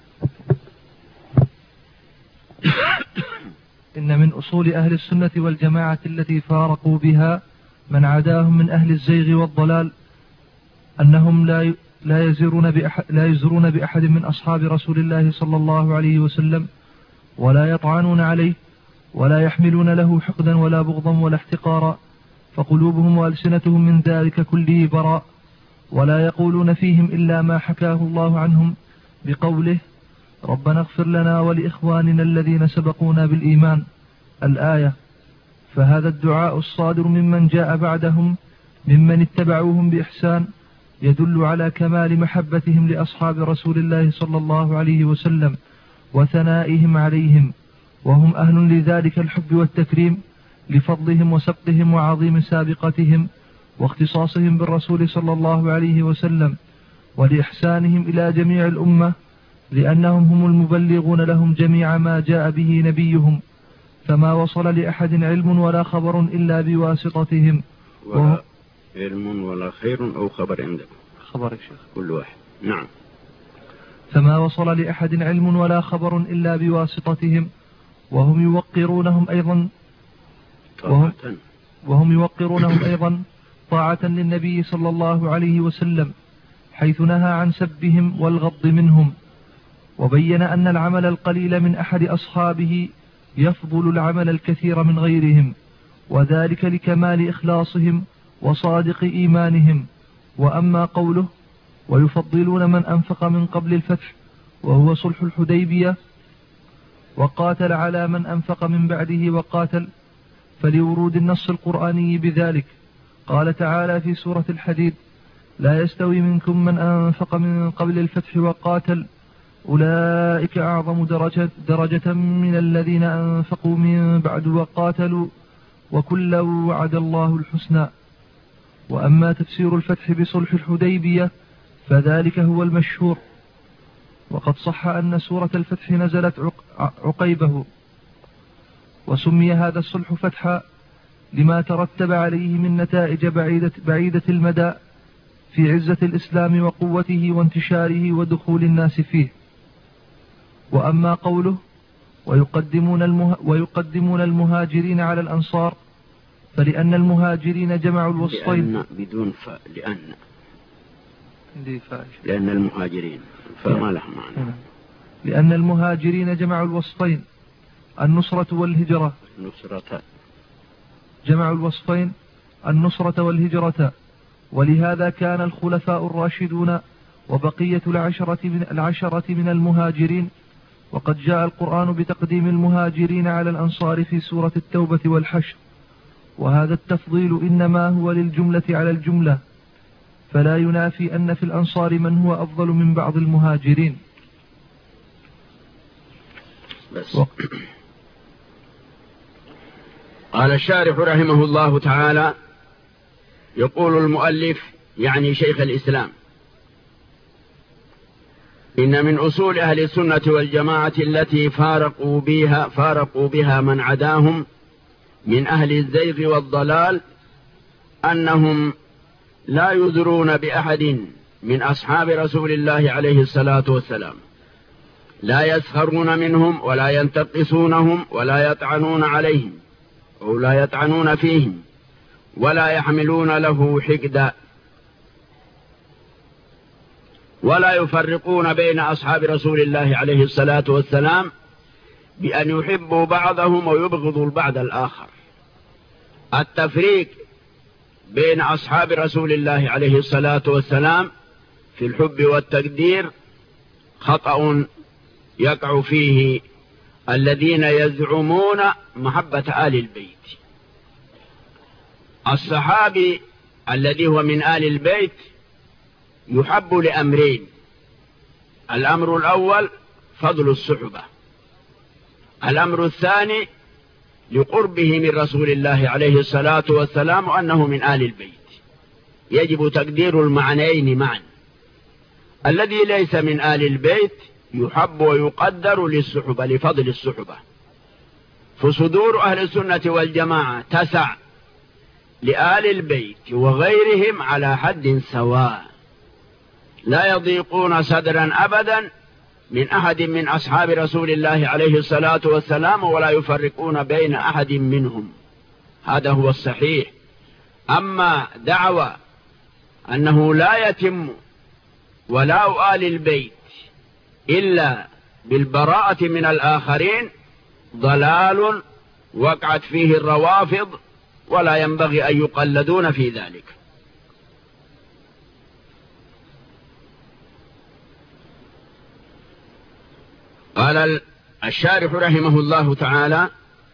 إن من أصول أهل السنة والجماعة التي فارقوا بها من عداهم من أهل الزيغ والضلال أنهم لا لا يزرون بأحد, لا يزرون بأحد من أصحاب رسول الله صلى الله عليه وسلم، ولا يطعنون عليه، ولا يحملون له حقدا ولا بغضا ولا احتقارا، فقلوبهم وألسنتهم من ذلك كله براء، ولا يقولون فيهم إلا ما حكاه الله عنهم بقوله: ربنا اغفر لنا ولإخواننا الذين سبقونا بالإيمان، الآية. فهذا الدعاء الصادر ممن جاء بعدهم ممن اتبعوهم بإحسان يدل على كمال محبتهم لأصحاب رسول الله صلى الله عليه وسلم وثنائهم عليهم، وهم أهل لذلك الحب والتكريم لفضلهم وسبقهم وعظيم سابقتهم واختصاصهم بالرسول صلى الله عليه وسلم، ولإحسانهم إلى جميع الأمة، لأنهم هم المبلغون لهم جميع ما جاء به نبيهم، فما وصل لأحد علم ولا خبر إلا بواسطتهم. ولا علم ولا خير أو خبر عندكم. خبر الشيخ كل واحد. نعم. فما وصل لأحد علم ولا خبر إلا بواسطتهم، وهم يوقرونهم أيضا وهم, وهم يوقرونهم أيضا طاعة للنبي صلى الله عليه وسلم، حيث نهى عن سبهم والغض منهم، وبين أن العمل القليل من أحد أصحابه يفضل العمل الكثير من غيرهم، وذلك لكمال إخلاصهم وصادق إيمانهم. وأما قوله: ويفضلون من أنفق من قبل الفتح، وهو صلح الحديبية، وقاتل على من أنفق من بعده وقاتل، فلورود النص القرآني بذلك. قال تعالى في سورة الحديد: لا يستوي منكم من أنفق من قبل الفتح وقاتل، أولئك أعظم درجة, درجة من الذين أنفقوا من بعد وقاتلوا، وكلا وعد الله الحسنى. وأما تفسير الفتح بصلح الحديبية فذلك هو المشهور، وقد صح أن سورة الفتح نزلت عقيبه، وسمي هذا الصلح فتحا لما ترتب عليه من نتائج بعيدة, بعيدة المدى في عزة الإسلام وقوته وانتشاره ودخول الناس فيه. وأما قوله: ويقدمون, المه... ويقدمون المهاجرين على الأنصار، فلأن المهاجرين جمعوا الوسطين. لأن بدون فاء لأن دي فاء. لأن المهاجرين فما له معنى. لأن المهاجرين جمعوا الوسطين، النصرة والهجرة. النصرة جمعوا الوصفين، النصرة والهجرة. ولهذا كان الخلفاء الراشدون وبقية العشرة من, العشرة من المهاجرين، وقد جاء القرآن بتقديم المهاجرين على الأنصار في سورة التوبة والحشر، وهذا التفضيل إنما هو للجملة على الجملة، فلا ينافي أن في الأنصار من هو أفضل من بعض المهاجرين. بس. قال الشارح رحمه الله تعالى: يقول المؤلف يعني شيخ الإسلام: إن من أصول أهل السنة والجماعة التي فارقوا بها, فارقوا بها من عداهم من أهل الزيغ والضلال أنهم لا يزرون بأحد من أصحاب رسول الله عليه الصلاة والسلام، لا يسخرون منهم ولا ينتقصونهم ولا يطعنون عليهم أو لا يطعنون فيهم ولا يحملون له حقدا، ولا يفرقون بين أصحاب رسول الله عليه الصلاة والسلام بأن يحبوا بعضهم ويبغضوا البعض الآخر. التفريق بين أصحاب رسول الله عليه الصلاة والسلام في الحب والتقدير خطأ يقع فيه الذين يزعمون محبة آل البيت. الصحابي الذي هو من آل البيت يحب لأمرين: الأمر الأول فضل الصحبة، الأمر الثاني لقربه من رسول الله عليه الصلاة والسلام وأنه من آل البيت، يجب تقدير المعنيين معا. الذي ليس من آل البيت يحب ويقدر للصحبة، لفضل الصحبة. فصدور أهل السنة والجماعة تسع لآل البيت وغيرهم على حد سواء، لا يضيقون صدرا أبدا من أحد من أصحاب رسول الله عليه الصلاة والسلام، ولا يفرقون بين أحد منهم. هذا هو الصحيح. أما دعوى أنه لا يتم ولاء آل البيت إلا بالبراءة من الآخرين ضلال وقعت فيه الروافض، ولا ينبغي أن يقلدون في ذلك. قال الشارح رحمه الله تعالى: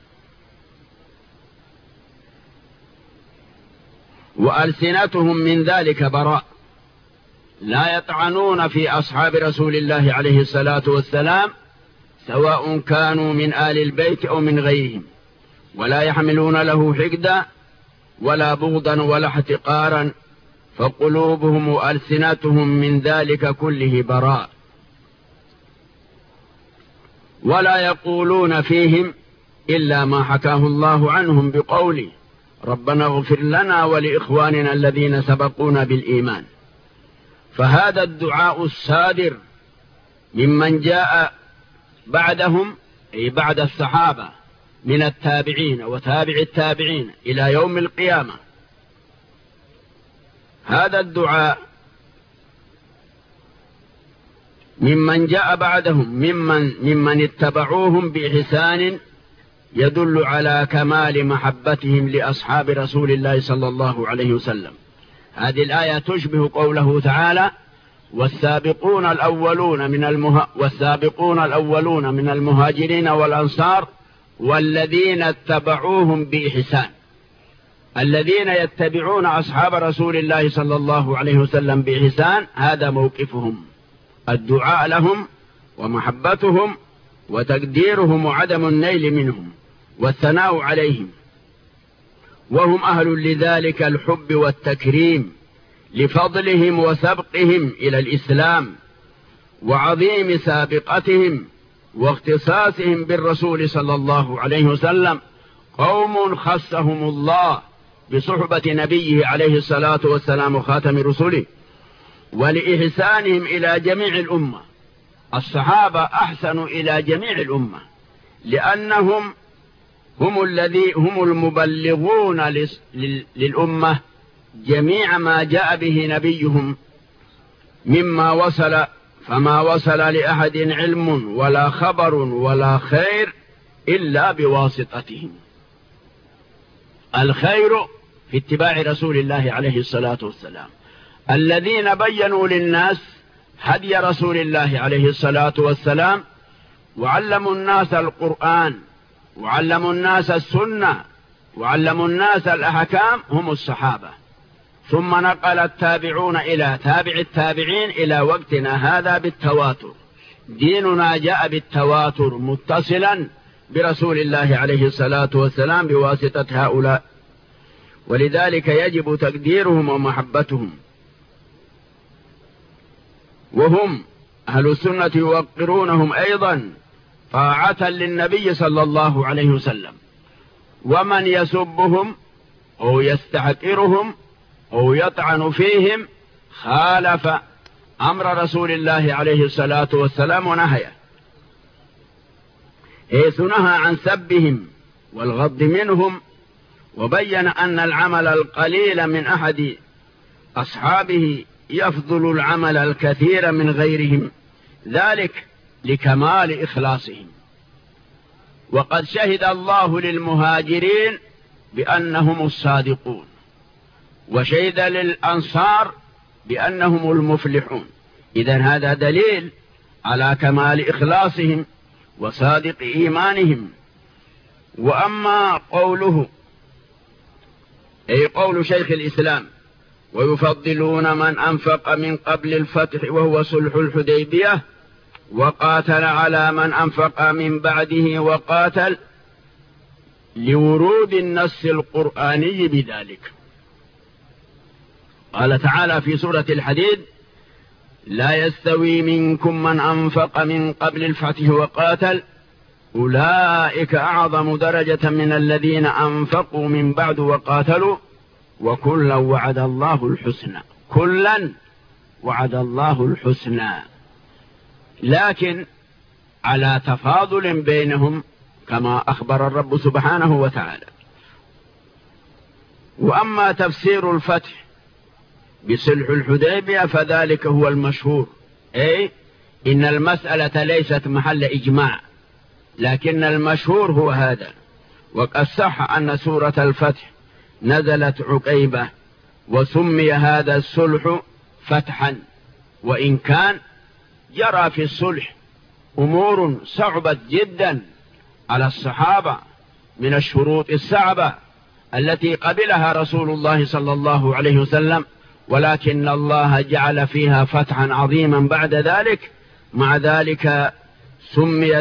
وألسنتهم من ذلك براء، لا يطعنون في أصحاب رسول الله عليه الصلاة والسلام سواء كانوا من آل البيت أو من غيرهم، ولا يحملون له حقدا ولا بغضا ولا احتقارا، فقلوبهم وألسنتهم من ذلك كله براء، ولا يقولون فيهم إلا ما حكاه الله عنهم بقوله: ربنا اغفر لنا ولإخواننا الذين سبقونا بالإيمان. فهذا الدعاء الصادر ممن جاء بعدهم، أي بعد الصحابة من التابعين وتابع التابعين إلى يوم القيامة، هذا الدعاء ممن جاء بعدهم ممن, ممن اتبعوهم بإحسان يدل على كمال محبتهم لأصحاب رسول الله صلى الله عليه وسلم. هذه الآية تشبه قوله تعالى: والسابقون الأولون من المه... والسابقون الأولون من المهاجرين والأنصار والذين اتبعوهم بإحسان. الذين يتبعون أصحاب رسول الله صلى الله عليه وسلم بإحسان هذا موقفهم، الدعاء لهم ومحبتهم وتقديرهم وعدم النيل منهم والثناء عليهم، وهم أهل لذلك الحب والتكريم لفضلهم وسبقهم إلى الإسلام وعظيم سابقتهم واختصاصهم بالرسول صلى الله عليه وسلم. قوم خصهم الله بصحبة نبيه عليه الصلاة والسلام خاتم رسله، ولإحسانهم إلى جميع الأمة. الصحابة أحسنوا إلى جميع الأمة لأنهم هم الذي هم المبلغون للأمة جميع ما جاء به نبيهم مما وصل، فما وصل لأحد علم ولا خبر ولا خير إلا بواسطتهم. الخير في اتباع رسول الله عليه الصلاة والسلام، الذين بينوا للناس هدي رسول الله عليه الصلاة والسلام، وعلموا الناس القرآن، وعلموا الناس السنة، وعلموا الناس الأحكام، هم الصحابة. ثم نقل التابعون إلى تابع التابعين إلى وقتنا هذا بالتواتر. ديننا جاء بالتواتر متصلا برسول الله عليه الصلاة والسلام بواسطة هؤلاء، ولذلك يجب تقديرهم ومحبتهم. وهم أهل السنة يوقرونهم أيضا طاعة للنبي صلى الله عليه وسلم، ومن يسبهم أو يستحقرهم أو يطعن فيهم خالف أمر رسول الله عليه الصلاة والسلام ونهيه، حيث نهى عن سبهم والغض منهم، وبين أن العمل القليل من أحد أصحابه يفضل العمل الكثير من غيرهم، ذلك لكمال إخلاصهم. وقد شهد الله للمهاجرين بأنهم الصادقون، وشهد للأنصار بأنهم المفلحون. إذن هذا دليل على كمال إخلاصهم وصادق إيمانهم. وأما قوله، أي قول شيخ الإسلام: ويفضلون من أنفق من قبل الفتح وهو صلح الحديبية، وقاتل على من أنفق من بعده وقاتل، لورود النص القرآني بذلك. قال تعالى في سورة الحديد: لا يستوي منكم من أنفق من قبل الفتح وقاتل أولئك أعظم درجة من الذين أنفقوا من بعد وقاتلوا وكلا وعد الله الحسنى. كلا وعد الله الحسنى، لكن على تفاضل بينهم كما أخبر الرب سبحانه وتعالى. وأما تفسير الفتح بصلح الحديبية فذلك هو المشهور، أي إن المسألة ليست محل إجماع، لكن المشهور هو هذا. وقد صح أن سورة الفتح نزلت عقيبة وسمي هذا الصلح فتحا، وإن كان جرى في الصلح أمور صعبت جدا على الصحابة من الشروط الصعبة التي قبلها رسول الله صلى الله عليه وسلم، ولكن الله جعل فيها فتحا عظيما بعد ذلك. مع ذلك سميت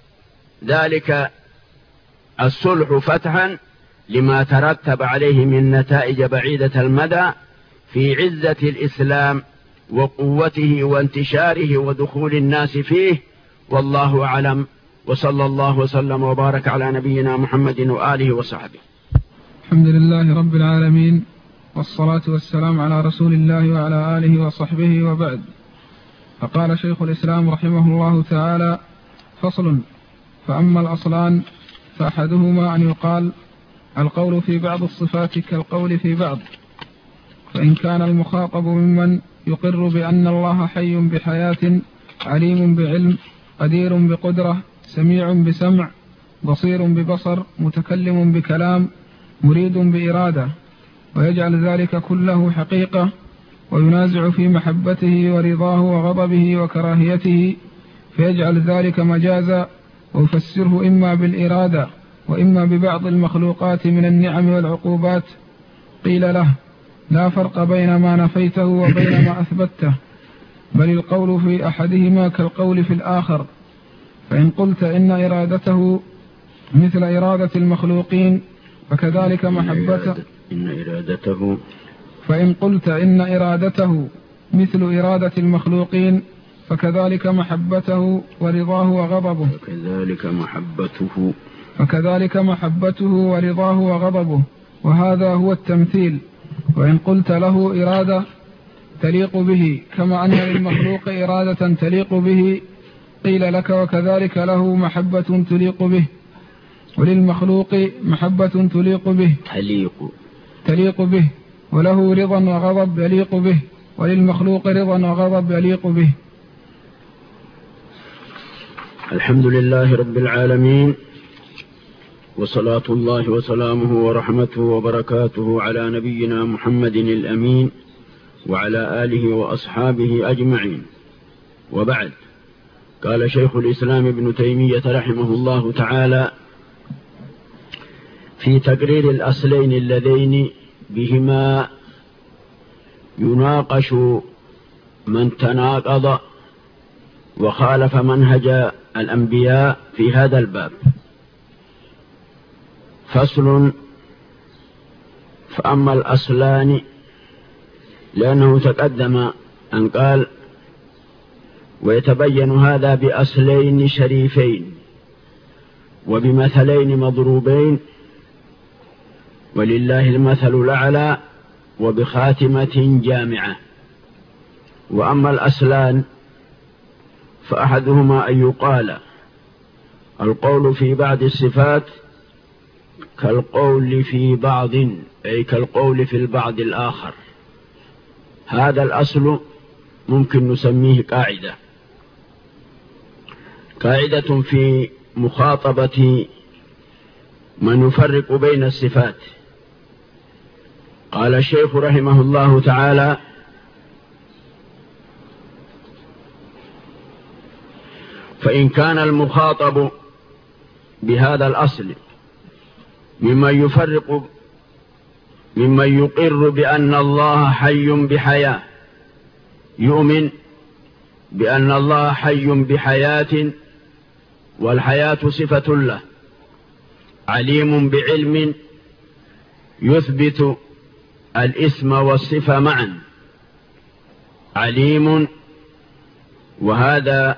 ذلك الصلح فتحا لما ترتب عليه من نتائج بعيدة المدى في عزة الإسلام وقوته وانتشاره ودخول الناس فيه. والله أعلم، وصلى الله وسلم وبارك على نبينا محمد وآله وصحبه. الحمد لله رب العالمين، والصلاة والسلام على رسول الله وعلى آله وصحبه، وبعد. فقال شيخ الإسلام رحمه الله تعالى: فصل. فأما الأصلان فأحدهما أن يقال القول في بعض الصفات كالقول في بعض، فإن كان المخاطب ممن يقر بأن الله حي بحياة، عليم بعلم، قدير بقدرة، سميع بسمع، بصير ببصر، متكلم بكلام، مريد بإرادة، ويجعل ذلك كله حقيقة، وينازع في محبته ورضاه وغضبه وكراهيته، فيجعل ذلك مجازا، ويفسره إما بالإرادة وإما ببعض المخلوقات من النعم والعقوبات، قيل له: لا فرق بين ما نفيته وبين ما أثبته، بل القول في أحدهما كالقول في الآخر. فإن قلت إن إرادته مثل إرادة المخلوقين فكذلك محبته إن إرادته فإن قلت إن إرادته مثل إرادة المخلوقين فكذلك محبته ورضاه وغضبه فكذلك محبته فكذلك محبته ورضاه وغضبه، وهذا هو التمثيل. وإن قلت له إرادة تليق به كما أن للمخلوق إرادة تليق به، قيل لك: وكذلك له محبة تليق به، وللمخلوق محبة تليق به تليق تليق به وله رضا وغضب يليق به، وللمخلوق رضا وغضب يليق به. الحمد لله رب العالمين، وصلاة الله وسلامه ورحمته وبركاته على نبينا محمد الأمين وعلى آله وأصحابه أجمعين، وبعد. قال شيخ الإسلام ابن تيمية رحمه الله تعالى في تقرير الأصلين اللذين بهما يناقش من تناقض وخالف منهج الأنبياء في هذا الباب. فصل. فأما الأصلان، لأنه تقدم أن قال: ويتبين هذا بأصلين شريفين وبمثلين مضروبين، ولله المثل الأعلى، وبخاتمة جامعة. وأما الأصلان فأحدهما أن يقال القول في بعض الصفات كالقول في بعض، أي كالقول في البعض الآخر. هذا الأصل ممكن نسميه قاعدة قاعدة في مخاطبة من يفرق بين الصفات. قال الشيخ رحمه الله تعالى: فإن كان المخاطب بهذا الأصل ممن يفرق ممن يقر بأن الله حي بحياة، يؤمن بأن الله حي بحياة، والحياة صفة له، عليم بعلم يثبت الاسم والصفة معا. عليم، وهذا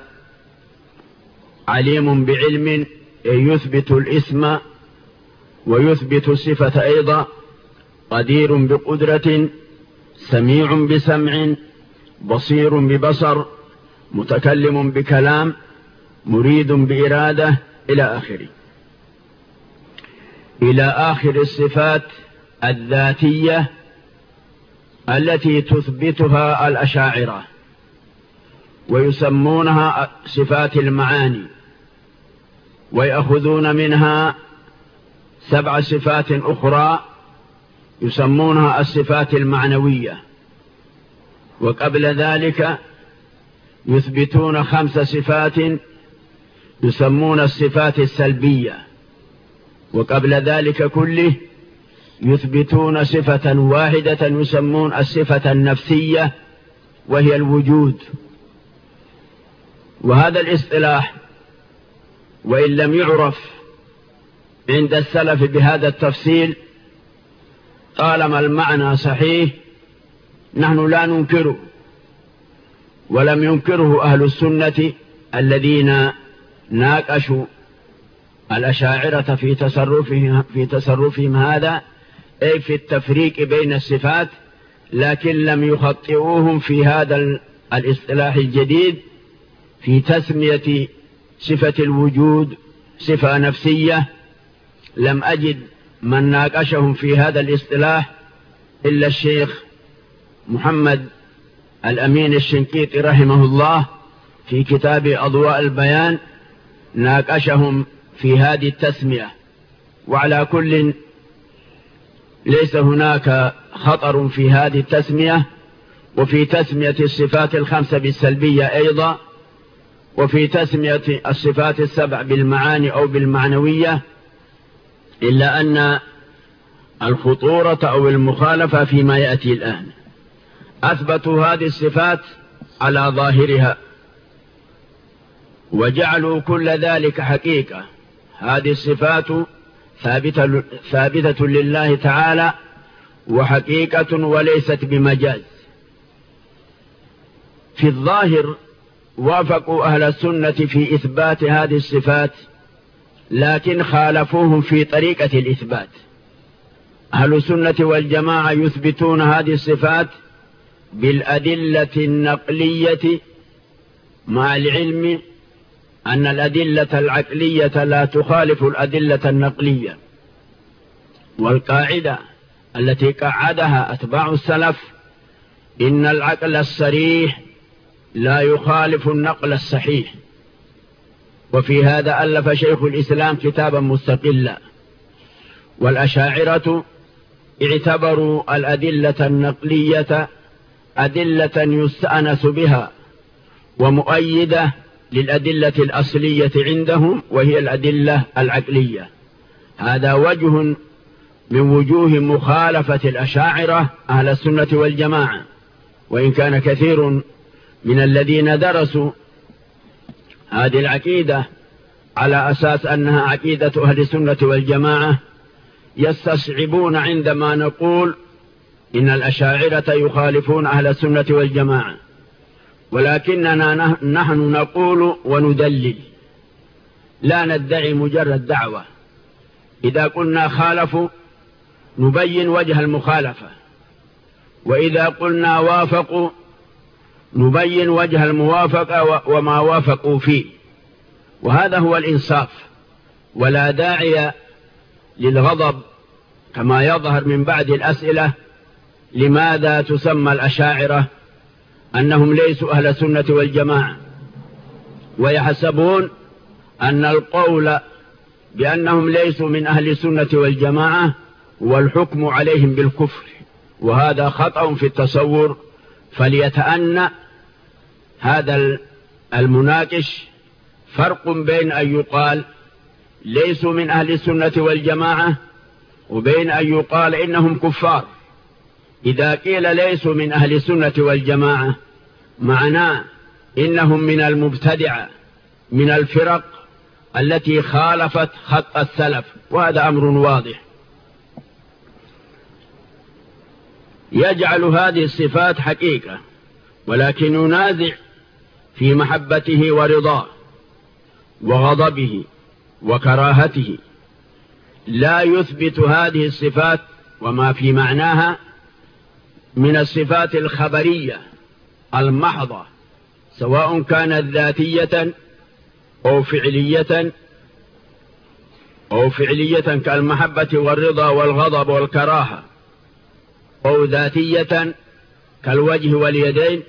عليم بعلم يثبت الاسم ويثبت الصفة أيضا. قدير بقدرة، سميع بسمع، بصير ببصر، متكلم بكلام، مريد بإرادة، إلى آخره، إلى آخر الصفات الذاتية التي تثبتها الأشاعرة ويسمونها صفات المعاني، ويأخذون منها سبع صفات أخرى يسمونها الصفات المعنوية، وقبل ذلك يثبتون خمس صفات يسمون الصفات السلبية، وقبل ذلك كله يثبتون صفة واحدة يسمون الصفة النفسية وهي الوجود. وهذا الاصطلاح وإن لم يعرف عند السلف بهذا التفصيل، طالما المعنى صحيح نحن لا ننكره، ولم ينكره أهل السنة الذين ناقشوا الأشاعرة في تصرفهم, في تصرفهم هذا، أي في التفريق بين الصفات، لكن لم يخطئوهم في هذا الاصطلاح الجديد في تسمية صفة الوجود صفة نفسية. لم أجد من ناقشهم في هذا الاصطلاح إلا الشيخ محمد الأمين الشنقيطي رحمه الله في كتاب أضواء البيان، ناقشهم في هذه التسمية. وعلى كل ليس هناك خطر في هذه التسمية، وفي تسمية الصفات الخمسة بالسلبية أيضا، وفي تسمية الصفات السبع بالمعاني أو بالمعنوية، إلا أن الخطورة أو المخالفة فيما يأتي الآن. أثبتوا هذه الصفات على ظاهرها وجعلوا كل ذلك حقيقة. هذه الصفات ثابتة, ثابتة لله تعالى وحقيقة وليست بمجاز. في الظاهر وافقوا أهل السنة في إثبات هذه الصفات، لكن خالفوهم في طريقة الإثبات. أهل السنة والجماعة يثبتون هذه الصفات بالأدلة النقلية، مع العلم أن الأدلة العقلية لا تخالف الأدلة النقلية. والقاعدة التي قعدها أتباع السلف إن العقل الصريح لا يخالف النقل الصحيح. وفي هذا ألف شيخ الإسلام كتابا مستقلا. والأشاعرة اعتبروا الأدلة النقلية أدلة يستأنس بها ومؤيدة للأدلة الأصلية عندهم، وهي الأدلة العقلية. هذا وجه من وجوه مخالفة الأشاعرة أهل السنة والجماعة، وإن كان كثير من الذين درسوا هذه العقيدة على أساس أنها عقيدة أهل السنة والجماعة يستصعبون عندما نقول إن الأشاعرة يخالفون أهل السنة والجماعة، ولكننا نحن نقول وندلل، لا ندعي مجرد دعوة. إذا قلنا خالفوا نبين وجه المخالفة، وإذا قلنا وافقوا نبين وجه الموافقة وما وافقوا فيه، وهذا هو الإنصاف. ولا داعي للغضب كما يظهر من بعد الأسئلة: لماذا تسمى الأشاعرة أنهم ليسوا أهل السنة والجماعة، ويحسبون أن القول بأنهم ليسوا من أهل السنة والجماعة والحكم عليهم بالكفر، وهذا خطأ في التصور. فليتأنى هذا المناقش فرق بين أن يقال ليسوا من أهل السنة والجماعة وبين أن يقال إنهم كفار. إذا قيل ليسوا من أهل السنة والجماعة معناه إنهم من المبتدعة من الفرق التي خالفت خط السلف، وهذا أمر واضح. يجعل هذه الصفات حقيقة، ولكن ينازع في محبته ورضاه وغضبه وكراهته، لا يثبت هذه الصفات وما في معناها من الصفات الخبرية المحضة، سواء كانت ذاتية أو فعلية أو فعلية كالمحبة والرضا والغضب والكراهة، أو ذاتية كالوجه واليدين،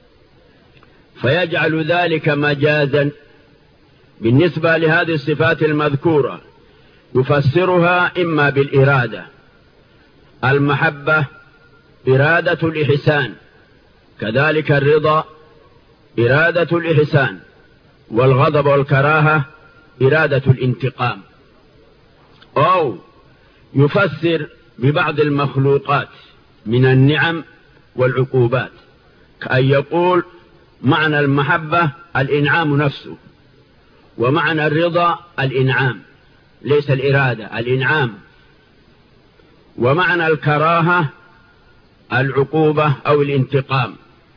فيجعل ذلك مجازا بالنسبة لهذه الصفات المذكورة، يفسرها إما بالإرادة، المحبة إرادة الإحسان، كذلك الرضا إرادة الإحسان، والغضب والكراهة إرادة الانتقام، أو يفسر ببعض المخلوقات من النعم والعقوبات، كأن يقول معنى المحبة الإنعام نفسه، ومعنى الرضا الإنعام ليس الإرادة الإنعام، ومعنى الكراهة العقوبة أو الانتقام،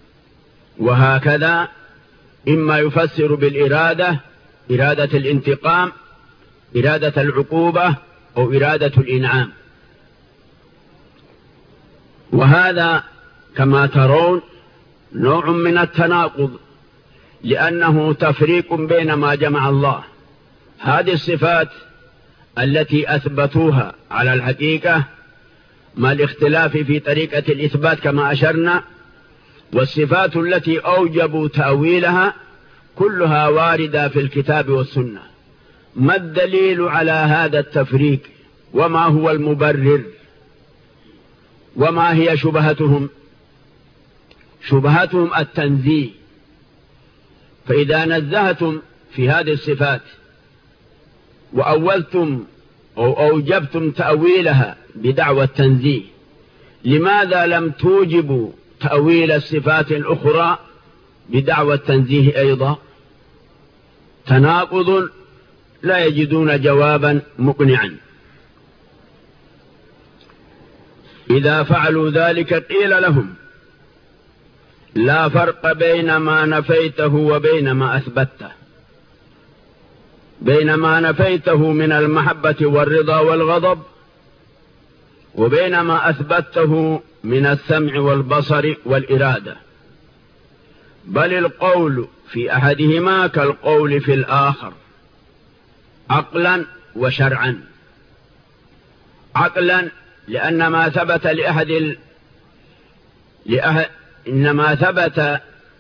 وهكذا إما يفسر بالإرادة إرادة الانتقام، إرادة العقوبة، أو إرادة الإنعام. وهذا كما ترون نوع من التناقض، لأنه تفريق بين ما جمع الله هذه الصفات التي أثبتوها على الحقيقة مع الاختلاف في طريقة الإثبات كما أشرنا، والصفات التي أوجبوا تأويلها كلها واردة في الكتاب والسنة. ما الدليل على هذا التفريق؟ وما هو المبرر؟ وما هي شبهتهم؟ شبهتهم التنزيه. فإذا نزهتم في هذه الصفات وأولتم أو أوجبتم تأويلها بدعوى التنزيه، لماذا لم توجبوا تأويل الصفات الأخرى بدعوى التنزيه أيضا؟ تناقض لا يجدون جوابا مقنعا. إذا فعلوا ذلك قيل لهم لا فرق بين ما نفيته وبين ما أثبته، بين ما نفيته من المحبة والرضا والغضب وبين ما أثبته من السمع والبصر والإرادة، بل القول في أحدهما كالقول في الآخر عقلا وشرعا. عقلا لأن ما ثبت لأحد ال... لأح... إنما ثبت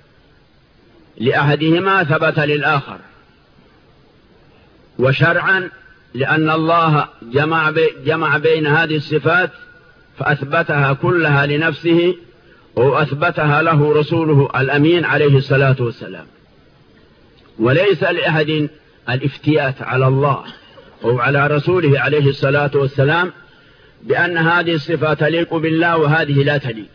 لأحدهما ثبت للآخر، وشرعا لأن الله جمع, بي... جمع بين هذه الصفات فأثبتها كلها لنفسه وأثبتها له رسوله الأمين عليه الصلاة والسلام. وليس لأحد الافتيات على الله أو على رسوله عليه الصلاة والسلام بأن هذه الصفة تليق بالله وهذه لا تليق.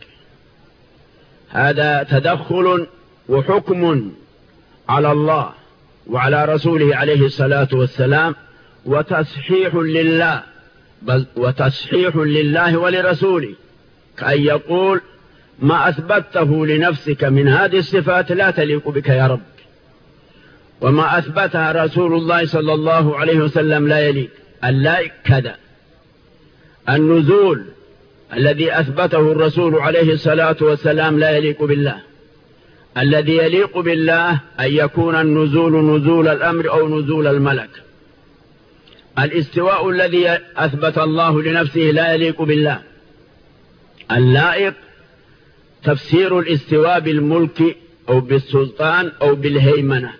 هذا تدخل وحكم على الله وعلى رسوله عليه الصلاة والسلام، وتصحيح لله، بل وتصحيح لله ولرسوله، كأن يقول ما أثبته لنفسك من هذه الصفات لا تليق بك يا رب، وما أثبتها رسول الله صلى الله عليه وسلم لا يليق. اللائق كذا. النزول الذي أثبته الرسول عليه الصلاة والسلام لا يليق بالله. الذي يليق بالله أن يكون النزول نزول الأمر أو نزول الملك. الاستواء الذي أثبت الله لنفسه لا يليق بالله. اللائق تفسير الاستواء بالملك أو بالسلطان أو بالهيمنة.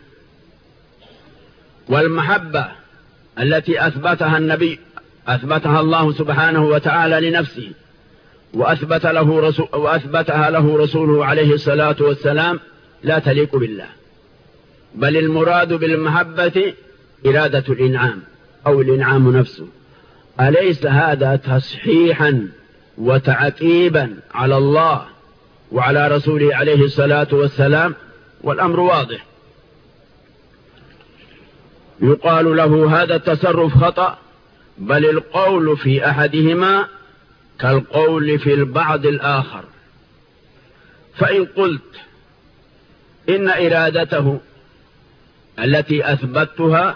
والمحبة التي أثبتها النبي أثبتها الله سبحانه وتعالى لنفسه وأثبت له رسول وأثبتها له رسوله عليه الصلاة والسلام لا تليق بالله، بل المراد بالمحبة إرادة الإنعام أو الإنعام نفسه. أليس هذا تصحيحا وتعقيبا على الله وعلى رسوله عليه الصلاة والسلام؟ والأمر واضح. يقال له هذا التصرف خطأ، بل القول في أحدهما كالقول في البعض الآخر. فإن قلت إن إرادته التي أثبتها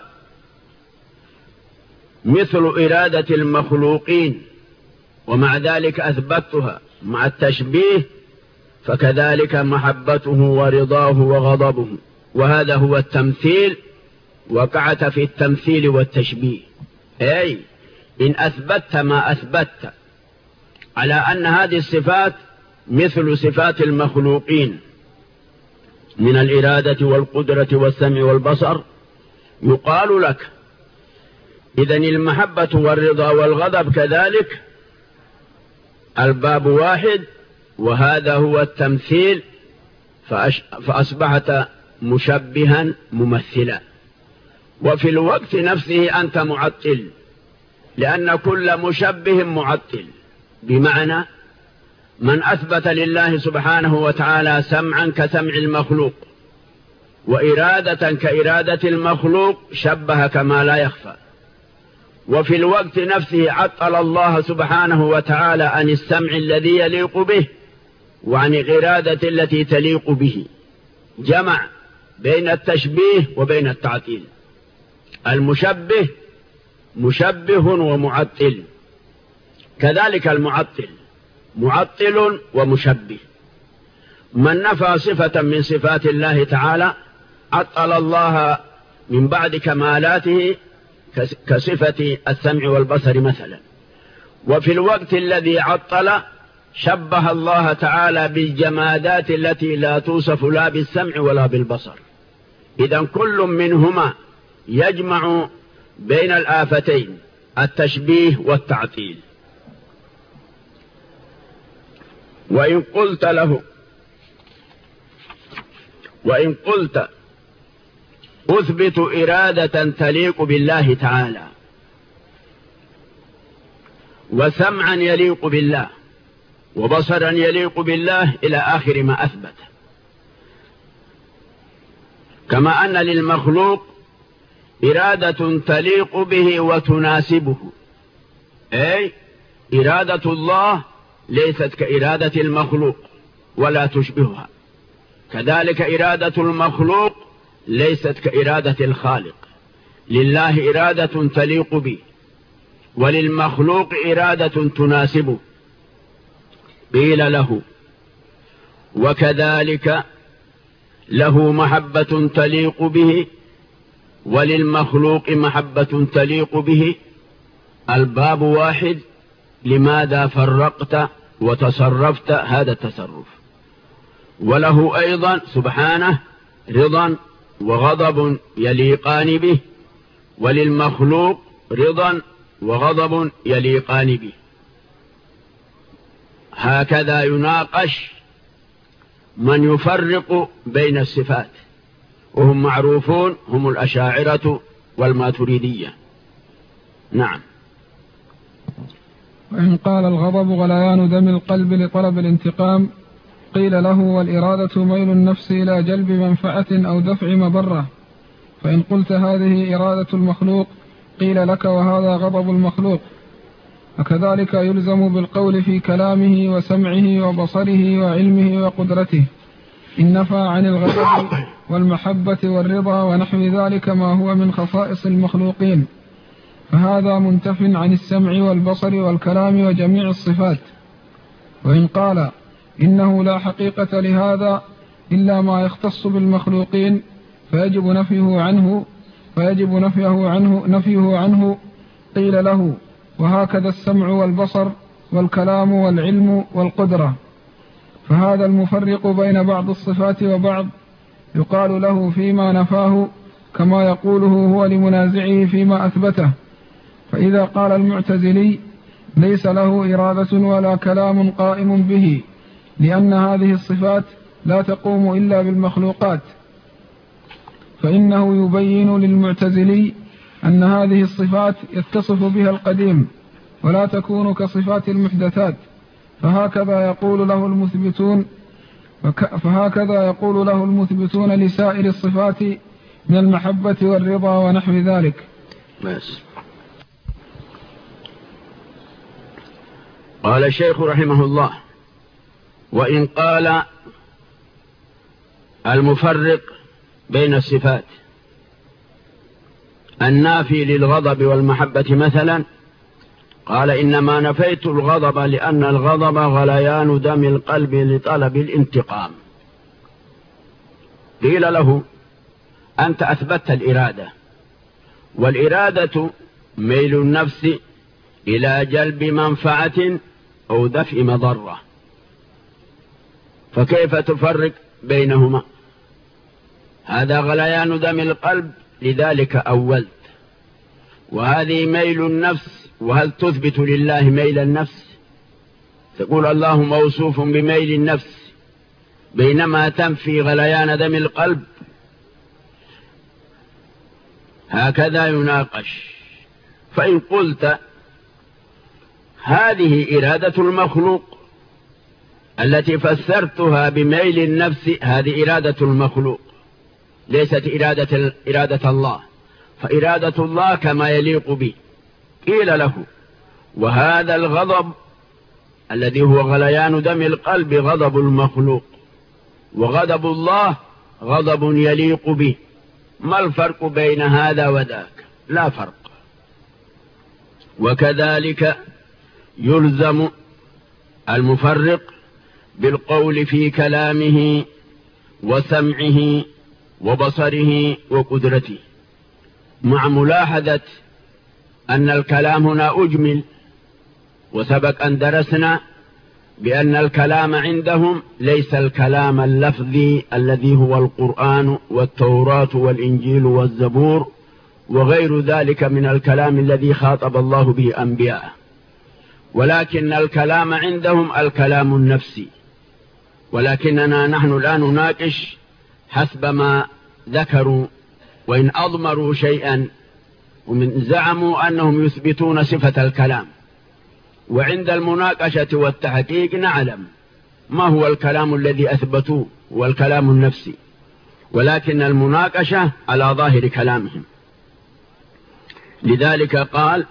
مثل إرادة المخلوقين ومع ذلك أثبتها مع التشبيه، فكذلك محبته ورضاه وغضبه، وهذا هو التمثيل. وقعت في التمثيل والتشبيه، أي إن أثبتت ما أثبتت على أن هذه الصفات مثل صفات المخلوقين من الإرادة والقدرة والسمع والبصر، يقال لك إذن المحبة والرضا والغضب كذلك الباب واحد، وهذا هو التمثيل، فأصبحت مشبها ممثلا. وفي الوقت نفسه أنت معطل، لأن كل مشبه معطل، بمعنى من أثبت لله سبحانه وتعالى سمعا كسمع المخلوق وإرادة كإرادة المخلوق شبه كما لا يخفى. وفي الوقت نفسه عطل الله سبحانه وتعالى عن السمع الذي يليق به وعن الإرادة التي تليق به، جمع بين التشبيه وبين التعطيل. المشبه مشبه ومعطل، كذلك المعطل معطل ومشبه. من نفى صفة من صفات الله تعالى عطل الله من بعد كمالاته كصفة السمع والبصر مثلا. وفي الوقت الذي عطل شبه الله تعالى بالجمادات التي لا توصف لا بالسمع ولا بالبصر. إذن كل منهما يجمع بين الآفتين التشبيه والتعطيل. وإن قلت له وإن قلت أثبت إرادة تليق بالله تعالى وسمعا يليق بالله وبصرا يليق بالله إلى آخر ما أثبت، كما أن للمخلوق إرادة تليق به وتناسبه، أي إرادة الله ليست كإرادة المخلوق ولا تشبهها، كذلك إرادة المخلوق ليست كإرادة الخالق. لله إرادة تليق به وللمخلوق إرادة تناسبه. قيل له وكذلك له محبة تليق به وللمخلوق محبة تليق به، الباب واحد، لماذا فرقت وتصرفت هذا التصرف؟ وله أيضا سبحانه رضا وغضب يليقان به، وللمخلوق رضا وغضب يليقان به. هكذا يناقش من يفرق بين الصفات، وهم معروفون، هم الأشاعرة والماتريدية. نعم. وإن قال الغضب غليان دم القلب لطلب الانتقام، قيل له والإرادة ميل النفس إلى جلب منفعة أو دفع مضرة. فإن قلت هذه إرادة المخلوق، قيل لك وهذا غضب المخلوق. وكذلك يلزم بالقول في كلامه وسمعه وبصره وعلمه وقدرته إن نفى عن الغضب والمحبة والرضا ونحو ذلك ما هو من خصائص المخلوقين، فهذا منتف عن السمع والبصر والكلام وجميع الصفات. وإن قال إنه لا حقيقة لهذا إلا ما يختص بالمخلوقين فيجب نفيه عنه فيجب نفيه عنه نفيه عنه قيل له وهكذا السمع والبصر والكلام والعلم والقدرة. فهذا المفرق بين بعض الصفات وبعض يقال له فيما نفاه كما يقوله هو لمنازعه فيما أثبته. فإذا قال المعتزلي ليس له إرادة ولا كلام قائم به لأن هذه الصفات لا تقوم إلا بالمخلوقات، فإنه يبين للمعتزلي أن هذه الصفات يتصف بها القديم ولا تكون كصفات المحدثات. فهكذا يقول له المثبتون فهكذا يقول له المثبتون لسائر الصفات من المحبة والرضا ونحو ذلك. بس. قال الشيخ رحمه الله: وإن قال المفرق بين الصفات النافي للغضب والمحبة مثلا، قال: إنما نفيت الغضب لأن الغضب غليان دم القلب لطلب الانتقام. قيل له: أنت أثبتت الإرادة، والإرادة ميل النفس إلى جلب منفعة أو دفع مضرة، فكيف تفرق بينهما؟ هذا غليان دم القلب لذلك أولت، وهذه ميل النفس. وهل تثبت لله ميل النفس؟ تقول الله موصوف بميل النفس بينما تنفي غليان دم القلب. هكذا يناقش. فإن قلت هذه إرادة المخلوق التي فسرتها بميل النفس، هذه إرادة المخلوق ليست إرادة, إرادة الله، فإرادة الله كما يليق به. قيل له: وهذا الغضب الذي هو غليان دم القلب غضب المخلوق، وغضب الله غضب يليق به، ما الفرق بين هذا وذاك؟ لا فرق. وكذلك يلزم المفرق بالقول في كلامه وسمعه وبصره وقدرته، مع ملاحظة أن الكلام هنا أجمل، وسبق أن درسنا بأن الكلام عندهم ليس الكلام اللفظي الذي هو القرآن والتوراة والإنجيل والزبور وغير ذلك من الكلام الذي خاطب الله به أنبياءه، ولكن الكلام عندهم الكلام النفسي. ولكننا نحن الآن نناقش حسب ما ذكروا، وإن أضمروا شيئا ومن زعموا أنهم يثبتون صفة الكلام، وعند المناقشة والتحقيق نعلم ما هو الكلام الذي أثبتوه والكلام النفسي، ولكن المناقشة على ظاهر كلامهم. لذلك قال: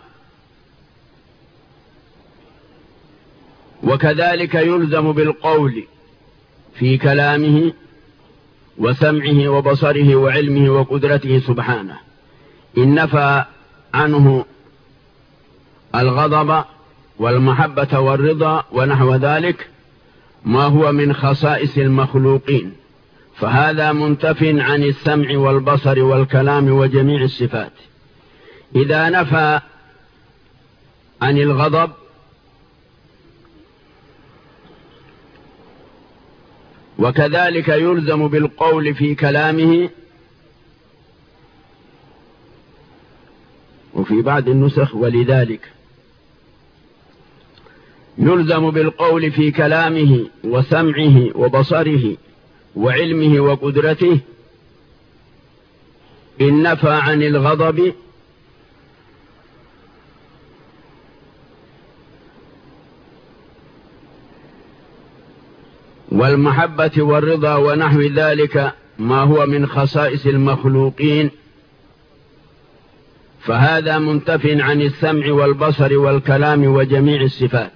وكذلك يلزم بالقول في كلامه وسمعه وبصره وعلمه وقدرته سبحانه، إن نفى عنه الغضب والمحبة والرضا ونحو ذلك ما هو من خصائص المخلوقين، فهذا منتف عن السمع والبصر والكلام وجميع الصفات. إذا نفى عن الغضب وكذلك يلزم بالقول في كلامه، وفي بعض النسخ ولذلك يلزم بالقول في كلامه وسمعه وبصره وعلمه وقدرته إن نفى عن الغضب والمحبة والرضا ونحو ذلك ما هو من خصائص المخلوقين، فهذا منتف عن السمع والبصر والكلام وجميع الصفات.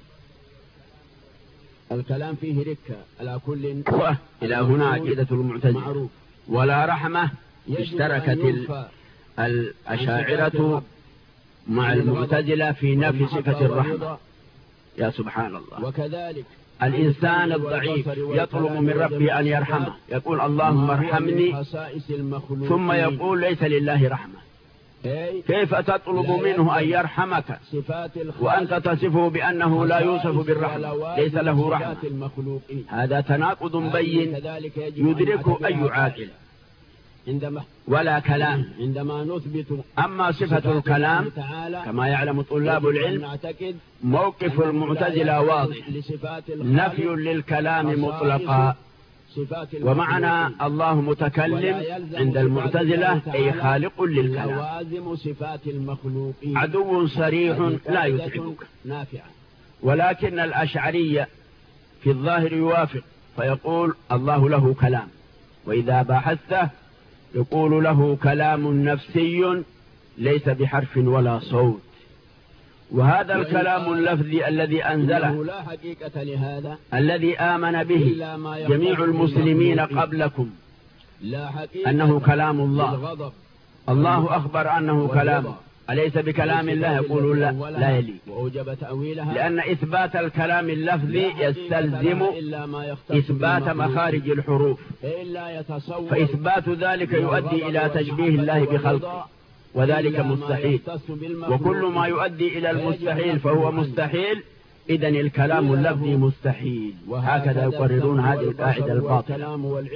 الكلام فيه ركة على كل إلى هنا عقيدة المعتزلة. ولا رحمة، اشتركت الأشاعرة مع المعتزلة في نفي صفة الرحمة. يا سبحان الله. وكذلك الإنسان الضعيف يطلب من ربه أن يرحمه، يقول اللهم ارحمني، ثم يقول ليس لله رحمة. كيف تطلب منه أن يرحمك وأنت تصفه بأنه لا يوصف بالرحمة، ليس له رحمة؟ هذا تناقض بين يدركه أي عاقل. ولا كلام. عندما نثبت أما صفة الكلام كما يعلم طلاب العلم موقف المعتزلة واضح، نفي للكلام مطلقا، ومعنى الله متكلم عند المعتزلة أي خالق للكلام، عدو صريح لا يتعبك. ولكن الأشعرية في الظاهر يوافق فيقول الله له كلام، وإذا بحثته يقول له كلام نفسي ليس بحرف ولا صوت. وهذا الكلام اللفظي الذي أنزله لا حقيقة لهذا الذي آمن به جميع المسلمين قبلكم أنه كلام الله. الله أخبر أنه كلام، أليس بكلام الله؟ يقول لا, لا يلي، لأن إثبات الكلام اللفظي يستلزم إثبات مخارج الحروف، فإثبات ذلك يؤدي إلى تشبيه الله بخلقه، وذلك مستحيل، وكل ما يؤدي إلى المستحيل فهو مستحيل، إذن الكلام اللفظي مستحيل. هكذا يقررون هذه القاعدة الباطلة.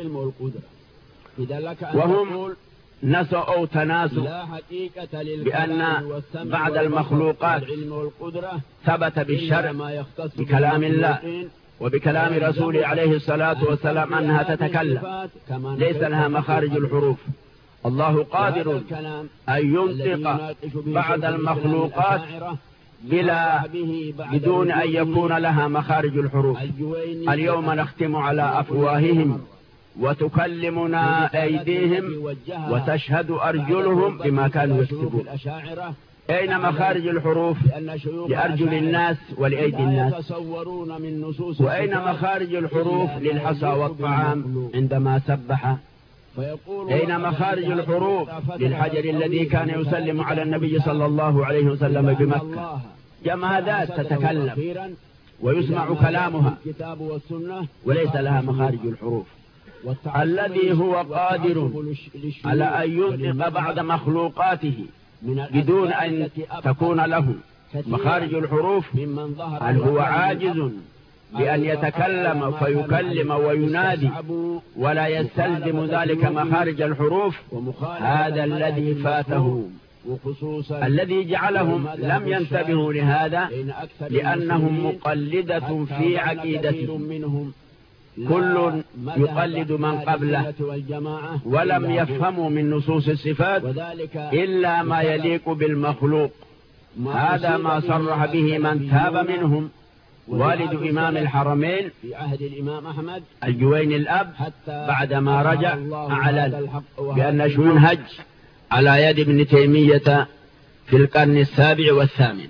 وهم نسوا أو تناسوا بأن بعد المخلوقات ثبت بالشرع بكلام الله وبكلام رسوله عليه الصلاة والسلام أنها تتكلم ليس لها مخارج الحروف. الله قادر أن ينطق بعد المخلوقات بلا بدون أن يكون لها مخارج الحروف. اليوم نختم على أفواههم وتكلمنا أيديهم وتشهد أرجلهم بما كانوا يكسبون. أين مخارج الحروف لأرجل الناس ولأيدي الناس؟ وأين مخارج الحروف للحصى والطعام عندما سبح؟ أين مخارج الحروف للحجر الذي كان يسلم على النبي صلى الله عليه وسلم بمكة؟ جمادات تتكلم ويسمع كلامها وليس لها مخارج الحروف. الذي هو قادر على أن ينطق بعد مخلوقاته بدون أن تكون له مخارج الحروف، هل هو عاجز بأن يتكلم فيكلم وينادي ولا يستلزم ذلك مخارج الحروف؟ هذا الذي فاته. الذي جعلهم لم ينتبهوا لهذا لأنهم مقلدة في عقيدتهم، كل يقلد من قبله ولم يفهموا من نصوص الصفات إلا ما يليق بالمخلوق. هذا ما صرح به من تاب منهم والد إمام الحرمين في عهد الإمام أحمد الجويني الأب بعدما رجع أعلن بأن منهج على يد ابن تيمية في القرن السابع والثامن.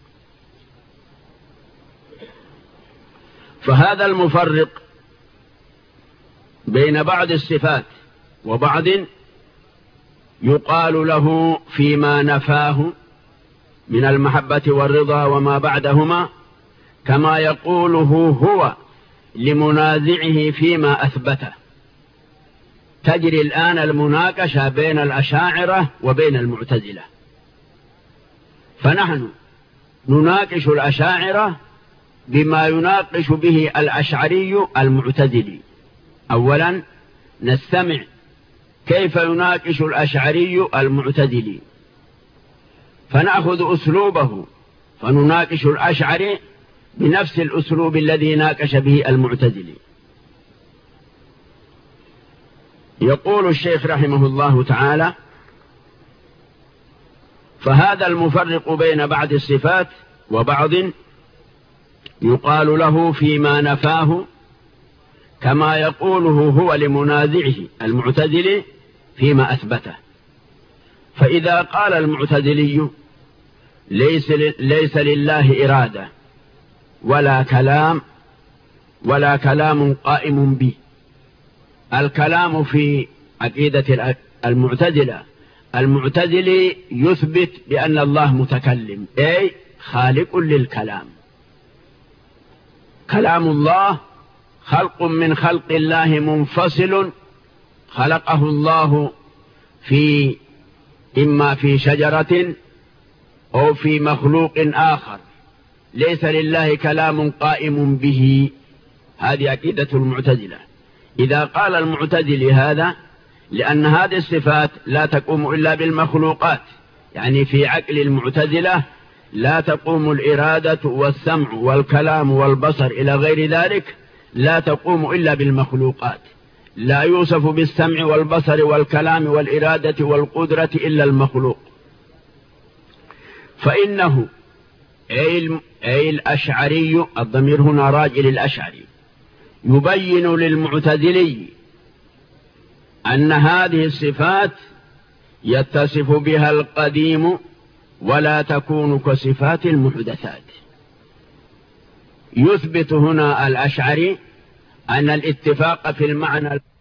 فهذا المفرق بين بعض الصفات وبعض يقال له فيما نفاه من المحبة والرضا وما بعدهما، كما يقوله هو لمنازعه فيما أثبته. تجري الآن المناقشة بين الأشاعرة وبين المعتزلة، فنحن نناقش الأشاعرة بما يناقش به الأشعري المعتزلي. أولا نستمع كيف يناقش الأشعري المعتزلي، فنأخذ أسلوبه فنناقش الأشعري بنفس الأسلوب الذي ناقش به المعتزلي. يقول الشيخ رحمه الله تعالى: فهذا المفرق بين بعض الصفات وبعض يقال له فيما نفاه كما يقوله هو لمنازعه المعتزلي فيما أثبته. فإذا قال المعتزلي ليس, ليس لله إرادة ولا كلام ولا كلام قائم به، الكلام في عقيدة المعتزلة المعتزلي يثبت بأن الله متكلم، أي خالق للكلام. كلام الله خلق من خلق الله منفصل، خلقه الله في إما في شجرة أو في مخلوق آخر، ليس لله كلام قائم به. هذه عقيدة المعتزلة. إذا قال المعتزلي هذا لأن هذه الصفات لا تقوم إلا بالمخلوقات، يعني في عقل المعتزلة لا تقوم الإرادة والسمع والكلام والبصر إلى غير ذلك، لا تقوم إلا بالمخلوقات، لا يوصف بالسمع والبصر والكلام والإرادة والقدرة إلا المخلوق. فإنه أي الأشعري، الضمير هنا راجع للأشعري، يبين للمعتزلي أن هذه الصفات يتصف بها القديم ولا تكون كصفات المحدثات. يثبت هنا الأشعري أن الاتفاق في المعنى